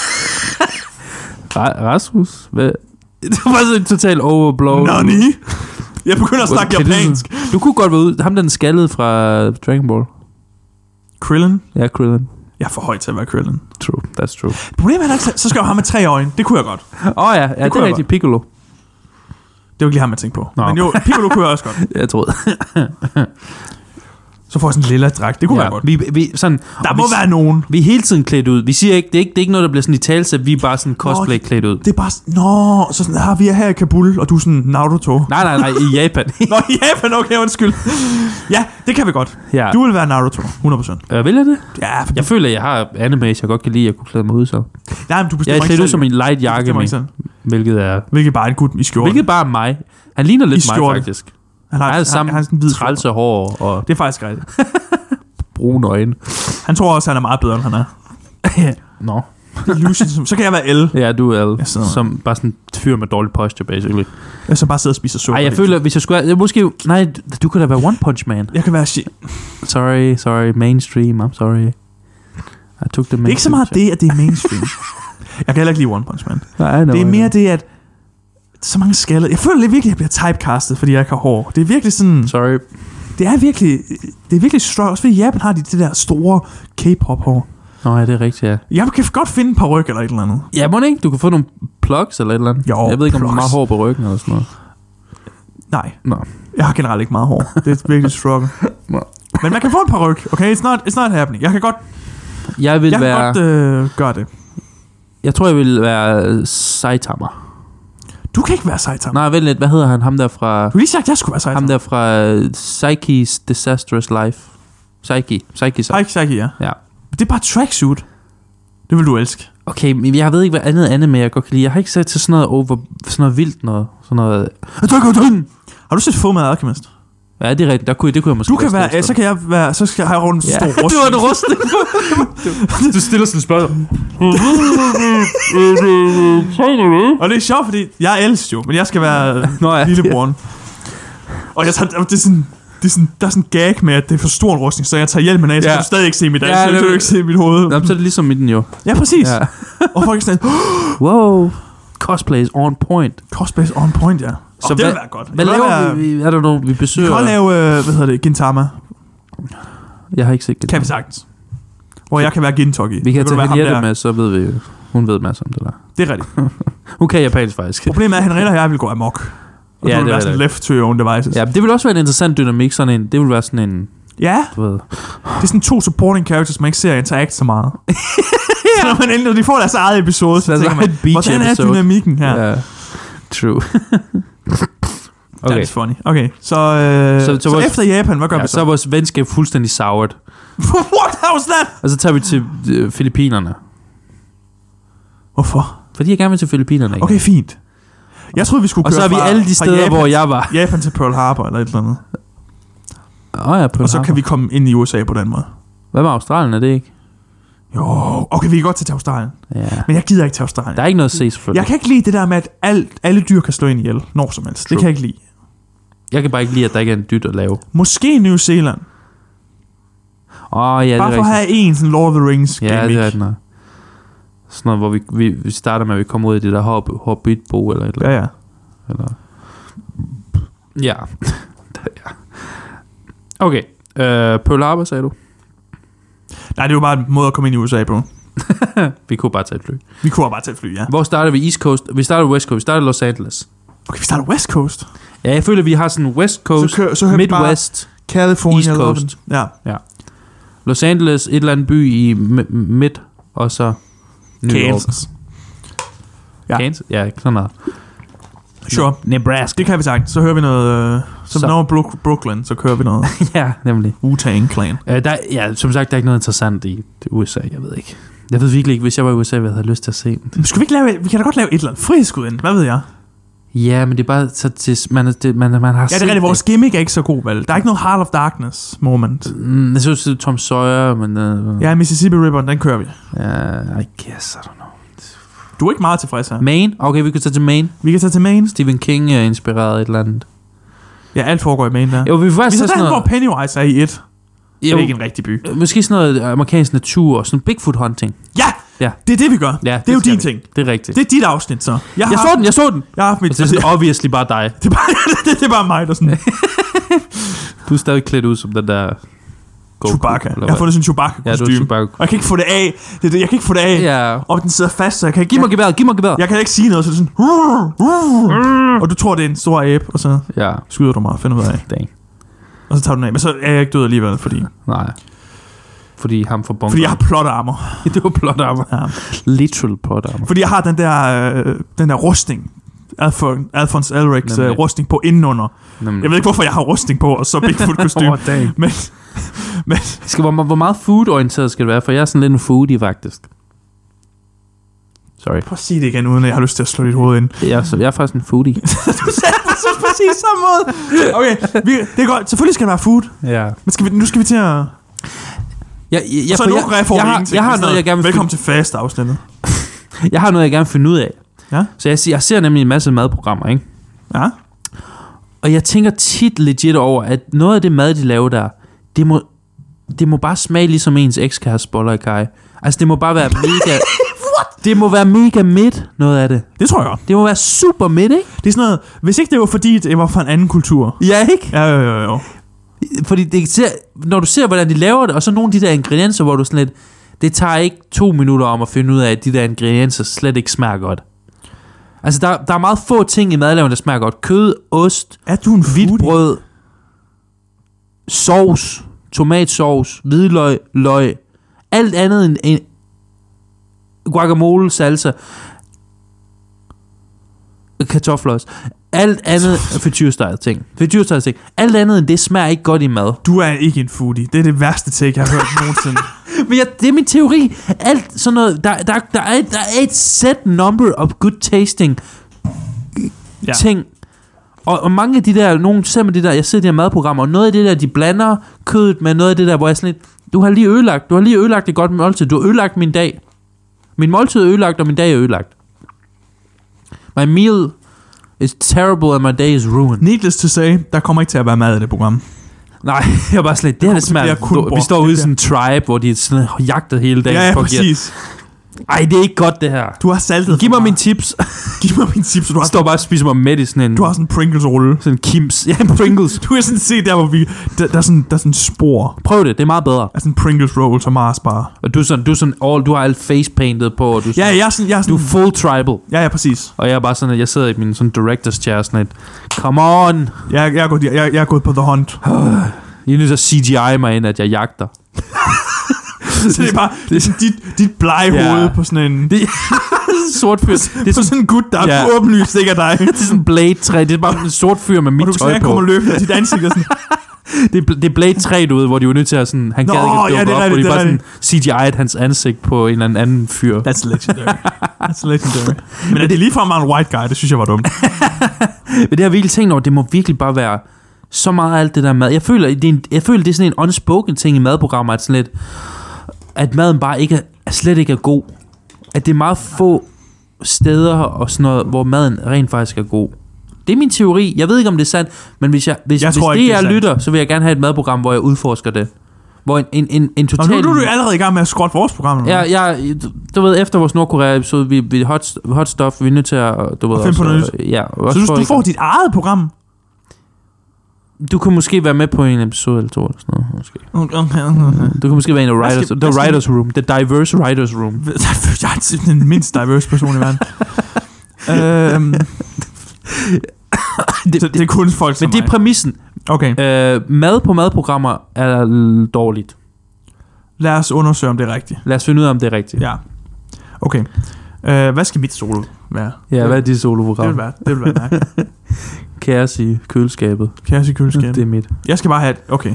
Rasmus? Hvad? Det var bare sådan en total overblow. Nani? Jeg begynder at snakke japansk. Du kunne godt være ude. Ham den skaldede fra Dragon Ball. Krillin? Ja, Krillin. Jeg er for høj til at være Krillin. True, that's true. Problemet er, så skal jeg have med 3 øjne. Det kunne jeg godt. Ja, det er rigtig Piccolo. Det var ikke lige ham, jeg tænkte på. Nå. Men jo, Piccolo kunne jeg også godt. Jeg troede. Så får jeg sådan en lilla dragt. Det kunne jeg godt. Vi sådan, der må være nogen. Vi er hele tiden klædt ud. Vi siger ikke, det er ikke noget, der bliver sådan i talsæt. Vi er bare sådan cosplay klædt ud. Det er bare så sådan, vi er her i Kabul, og du er sådan Naruto. Nej, i Japan. Nå, i Japan, okay, undskyld. Ja, det kan vi godt. Ja. Du vil være Naruto, 100%. Vil jeg det? Ja. Jeg føler, jeg har animes, jeg godt kan lide, at kunne klæde mig ud så. Nej, men du bestemmer ikke selv. Jeg er klædt ud som en light jakke med. Hvilket bare en gut i skjorte. Hvilket bare er mig. Han ligner lidt mig, faktisk. Han har samme trælse hår. Og det er faktisk rigtigt. Brune øjne. Han tror også, han er meget bedre, end han er. Nå. Så kan jeg være L. Ja, du er L. Som bare sådan en fyr med dårlig posture, basically. Jeg så bare sidder og spiser suppe. Ej, jeg føler, hvis jeg skulle... Måske... Nej, du kan da være One Punch Man. Jeg kan være... Sorry. Mainstream. I'm sorry. I took the mainstream. Det er ikke så meget det, at det er mainstream. Jeg kan heller ikke lide One Punch Man. Det er mere det, at så mange skaller. Jeg føler lidt virkelig, at jeg bliver typecastet, fordi jeg ikke har hår. Det er virkelig sådan... Sorry. Det er virkelig strong. Også fordi i Japan har de det der store K-pop-hår. Nå ja, det er rigtigt, ja. Jeg kan godt finde en par ryg eller et eller andet. Ja, må ikke? Du kan få nogle plugs eller et eller andet. Jo, jeg ved ikke, om du har meget hår på ryggen eller sådan noget. Nej. Nå. Jeg har generelt ikke meget hår. Det er virkelig struggle. Men man kan få en par ryg, okay? It's not happening. Jeg kan godt... Jeg kan godt gøre det. Jeg tror, jeg vil være Saitama. Du kan ikke være Saitama. Nej, vent lidt. Hvad hedder han? Ham der fra... Du har lige sagt, jeg skulle være Saitama. Ham der fra Psyche's Disastrous Life. Psyche, ja. Ja. Det er bare tracksuit. Det vil du elske. Okay, men jeg ved ikke, hvad andet anime jeg godt kan lide. Jeg har ikke set til sådan noget vildt noget. Sådan noget... Har du set Fullmetal Alchemist? Ja, det er rigtigt. Det kunne jeg måske... Du kan være... Så kan jeg være... Så skal jeg have rundt en stor rustning. Det var en rustning. Du stiller sådan et spørgsmål. Og det er sjovt, fordi jeg er ældst jo, men jeg skal være lillebroren. Og jeg tager... Det er sådan, der er sådan en gag med, at det er for stor en rustning, så jeg tager hjelmen af, så kan du stadig ikke se mit ansigt, så kan du ikke se mit hoved. Jamen, så er det ligesom midten jo. Ja, præcis. Ja. Og folk er sådan, wow, cosplay is on point. Cosplay is on point, ja. Så det vil være godt. Hvad laver vi? Er der nogen, vi besøger? Vi kan lave, Gintama. Jeg har ikke set Gintama. Kan vi sagtens. Hvor jeg kan være Gintoki. Vi kan tage Henriette med, så ved vi hun ved masser om det der. Det er rigtigt. Hun kan japansk faktisk. Problemet er, at Henriette og jeg vil gå amok. Og det vil være sådan left to your own devices. Ja, det vil også være en interessant dynamik, sådan en. Det vil være sådan en... Ja. Du ved. Det er sådan 2 supporting characters, man ikke ser interact så meget. Så når man endelig, de får deres eget episode, så tænker man, hvordan er dynamikken her? Ja. True. Okay. That's funny. Okay, så efter Japan, hvad gør vi så? Så er vores venskab fuldstændig soured. What? How was that? Og så tager vi til Filippinerne. Hvorfor? Fordi jeg gerne vil til Filippinerne igen. Okay, fint. Jeg troede, vi skulle køre og så er vi alle de steder, Japan, hvor jeg var. Japan til Pearl Harbor eller et eller andet. Ja, og så kan vi komme ind i USA på den måde. Hvad med Australien, er det ikke? Jo, okay, vi kan godt tage til Australien. Ja. Men jeg gider ikke til Australien. Der er ikke noget at se, selvfølgelig. Jeg kan ikke lide det der med, at alle dyr kan slå ind ihjel, når som helst. True. Det kan jeg ikke lide. Jeg kan bare ikke lide, at der ikke er en dyt at lave. Måske New Zealand. Ja, bare det er for at have en sådan Lord of the Rings gimmick. Ja, det er den. Sådan noget, hvor vi starter med, at vi kommer ud i det der Hobbit-bo eller et eller andet. Ja. Eller... Ja. Okay. Pearl Harbor, sagde du? Nej, det er jo bare en måde at komme ind i USA på. Vi kunne bare tage et fly. Ja. Hvor starter vi? East Coast? Vi starter West Coast. Vi starter Los Angeles. Okay, vi starter West Coast? Ja, jeg føler, vi har sådan West Coast, så Midwest, California, East Coast. Ja. Los Angeles, et eller andet by i midt, og så New Kansas. York. Ja. Kansas? Ja, sådan noget. Sure. Nebraska. Det kan vi sagt. Så hører vi noget... Så når Brooklyn, så kører vi noget. Ja, nemlig. Wu-Tang Clan. Som sagt, der er ikke noget interessant i USA, jeg ved ikke. Jeg ved virkelig ikke, hvis jeg var i USA, hvad jeg havde lyst til at se. Vi kan da godt lave et eller andet frihedsskud ind. Hvad ved jeg? Ja, men det er bare så til man har det er rigtigt. Vores gimmick er ikke så god, vel? Der er ikke noget Heart of Darkness moment. Jeg synes, det er Tom Sawyer, men... Ja, Mississippi River, den kører vi. I guess, I don't know. Du er ikke meget tilfreds her. Maine? Okay, vi kan tage til Maine. Vi kan tage til Maine. Stephen King er inspireret et eller andet. Ja, alt foregår i Maine der. Jo, vi får faktisk sådan noget... hvor Pennywise er i et. Det er ikke en rigtig by. Måske sådan noget amerikansk natur og sådan Bigfoot hunting. Ja, det er det, vi gør. Ja, det er jo din ting. Det er rigtigt. Det er dit afsnit, så. Jeg så den. Jeg har haft mit... Det er sådan obviously bare dig. Det er bare mig, der sådan... Du er stadig klædt ud som den der... Chewbacca. Jeg har fundet sådan en Chewbacca-kostyme. Chewbacca. Og jeg kan ikke få det af. Jeg kan ikke få det af. Ja. Og den sidder fast, så jeg kan ikke... Giv mig geværet. Jeg kan ikke sige noget, så det er sådan... Og du tror, det er en stor abe, og så skyder du mig og finder ud af. Dang. Og så tager du den af. Men så er jeg ikke død alligevel, fordi... Nej. Fordi ham for bunker. Fordi jeg har plot armor. Det var plot armor. Ja. Literal plot armor. Fordi jeg har den der rustning. Alphonse Elricks rustning på indenunder. Nemlig. Jeg ved ikke, hvorfor jeg har rustning på, og så Bigfoot-kostyme. men hvor meget food-orienteret skal det være? For jeg er sådan lidt en foodie, faktisk. Sorry. Prøv at sige det igen, uden at jeg har lyst til at slå dit hoved ind. Jeg er faktisk en foodie. Du sagde det præcis samme måde. Okay, det er godt. Selvfølgelig skal det være food. Ja. Men nu skal vi til at... så nu jeg har noget, jeg gerne vil... Velkommen til fast afsnittet. Jeg har noget, jeg gerne vil finde ud af. Ja? Så jeg ser nemlig en masse madprogrammer, ikke? Ja. Og jeg tænker tit legit over, at noget af det mad, de laver der, det må bare smage ligesom ens ekskæreste boller i kaj. Altså, det må bare være mega... Det må være mega midt, noget af det. Det tror jeg godt. Det må være super midt, ikke? Det er sådan noget... Hvis ikke det var fordi, det var fra en anden kultur. Ja, ikke? Jo. Fordi når du ser, hvordan de laver det, og så nogle af de der ingredienser, hvor du sådan lidt... Det tager ikke 2 minutter om at finde ud af, at de der ingredienser slet ikke smager godt. Altså, der er meget få ting i madlavning, der smager godt. Kød, ost, hvidt brød, sovs, tomatsovs, hvidløg, løg. Alt andet end guacamole, salsa, kartofler også. Alt andet frityresteg ting. Alt andet end det smager ikke godt i mad. Du er ikke en foodie. Det er det værste take, jeg har hørt nogensinde. Men det er min teori. Alt sådan noget, der er et set number of good tasting ting. Og mange af de der, jeg ser de her madprogrammer, og noget af det der, de blander kødet med noget af det der, hvor jeg sådan lidt, du har lige ødelagt det godt måltid. Du har ødelagt min dag. Min måltid er ødelagt, og min dag er ødelagt. My meal is terrible, and my day is ruined. Needless to say, der kommer ikke til at være mad i det program. Nej, jeg er bare slet, det her er smager. Vi står ude i sådan en tribe, hvor de er sådan jagtet hele dagen. Ja, præcis. Ej, det er ikke godt, det her. Du har saltet. Giv mig mine tips. Du har står bare og spiser mig midt i sådan en... Du har sådan en Pringles-rulle. Sådan en Kims. Ja, en Pringles. Du kan sådan se der, hvor vi... Der er sådan spor. Prøv det er meget bedre. Altså en Pringles-roll som Mars bare. Og du har alt face-painted på, og du sådan, jeg er sådan... Du er full tribal. Ja, præcis. Og jeg er bare sådan, at jeg sidder i min sådan director's chair sådan et... Come on! Jeg er gået på The Hunt. I er nødt til at CGI mig ind, at jeg jagter. Så det er bare dit blege hoved på sådan en... sort fyr. Det er sådan en gut, der er åbenlyst ikke af dig. Det er sådan en Blade 3. Det er bare en sort fyr med mit tøj på. Og du kan komme og løfte dit ansigt og sådan... det er Blade 3 derude, hvor de var nødt til at sådan... Han gad ikke at dukke op, hvor de bare sådan CGI'd hans ansigt på en eller anden fyr. That's legendary. Men det er ligefrem meget en white guy, det synes jeg var dumt. Men det har virkelig tænkt over, det må virkelig bare være så meget alt det der mad. Jeg føler, det er sådan en unspoken ting i madprogrammer, at sådan lidt... At maden bare slet ikke er god. At det er meget få steder og sådan noget, hvor maden rent faktisk er god. Det er min teori. Jeg ved ikke, om det er sandt, men hvis jeg lytter, så vil jeg gerne have et madprogram, hvor jeg udforsker det. Hvor en total... Nu er du allerede i gang med at skrotte vores program. Ja, du ved, efter vores Nordkorea-episode, vi hot stuff, vi er nødt til at... Du ved, finde på noget nyt. Ja, så du får dit eget program? Du kan måske være med på en episode eller to, eller sådan noget, måske. Okay. Du kan måske være en af writers room. The diverse writers room. Jeg er den mindst diverse person i verden. det er kun folk som men det er præmissen. Okay. Mad på madprogrammer er dårligt. Lad os undersøge, om det er rigtigt. Lad os finde ud af, om det er rigtigt. Ja. Okay. Hvad skal mit solo være. Ja, hvad er dit soloprogram? Det vil være mærkeligt. Kaos i køleskabet. Kaos i køleskabet. Det er mit. Jeg skal bare have okay.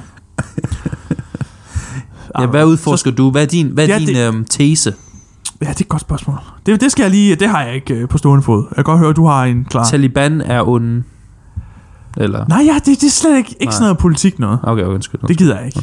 Ja, hvad udforsker du? Hvad er din tese? Ja, det er et godt spørgsmål. Det skal jeg lige... Det har jeg ikke på stående fod. Jeg kan godt høre, at du har en klar... Taliban er onde. Eller? Nej, ja, det er slet ikke sådan noget politik noget. Okay, undskyld. Det gider jeg ikke.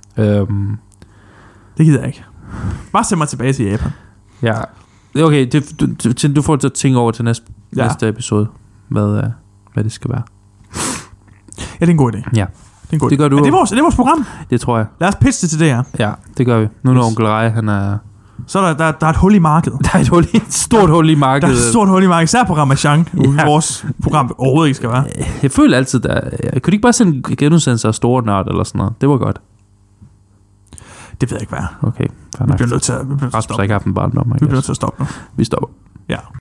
Det gider jeg ikke. Bare send mig tilbage til Japan. Ja. Okay, du får til at tænke over til næste episode, hvad det skal være. Ja, det er en god idé. Ja. Det gør du. Er det vores program? Det tror jeg. Lad os pitche det til det her. Ja, det gør vi. Nu når onkel Rej, han er... Så er der er et hul i markedet. Der er et stort hul i markedet. Der er et stort hul i markedet. Især på Ramachan, vores program overhovedet ikke skal være. Jeg føler altid, kunne de ikke bare sende genudsendelser af Store Nørd eller sådan noget? Det var godt. Det ved jeg ikke, hvad. Okay, vi bliver nødt til at stoppe. Rasmus har ikke haft en barndom. Vi bliver nødt til at stoppe nu. Vi stopper. Ja.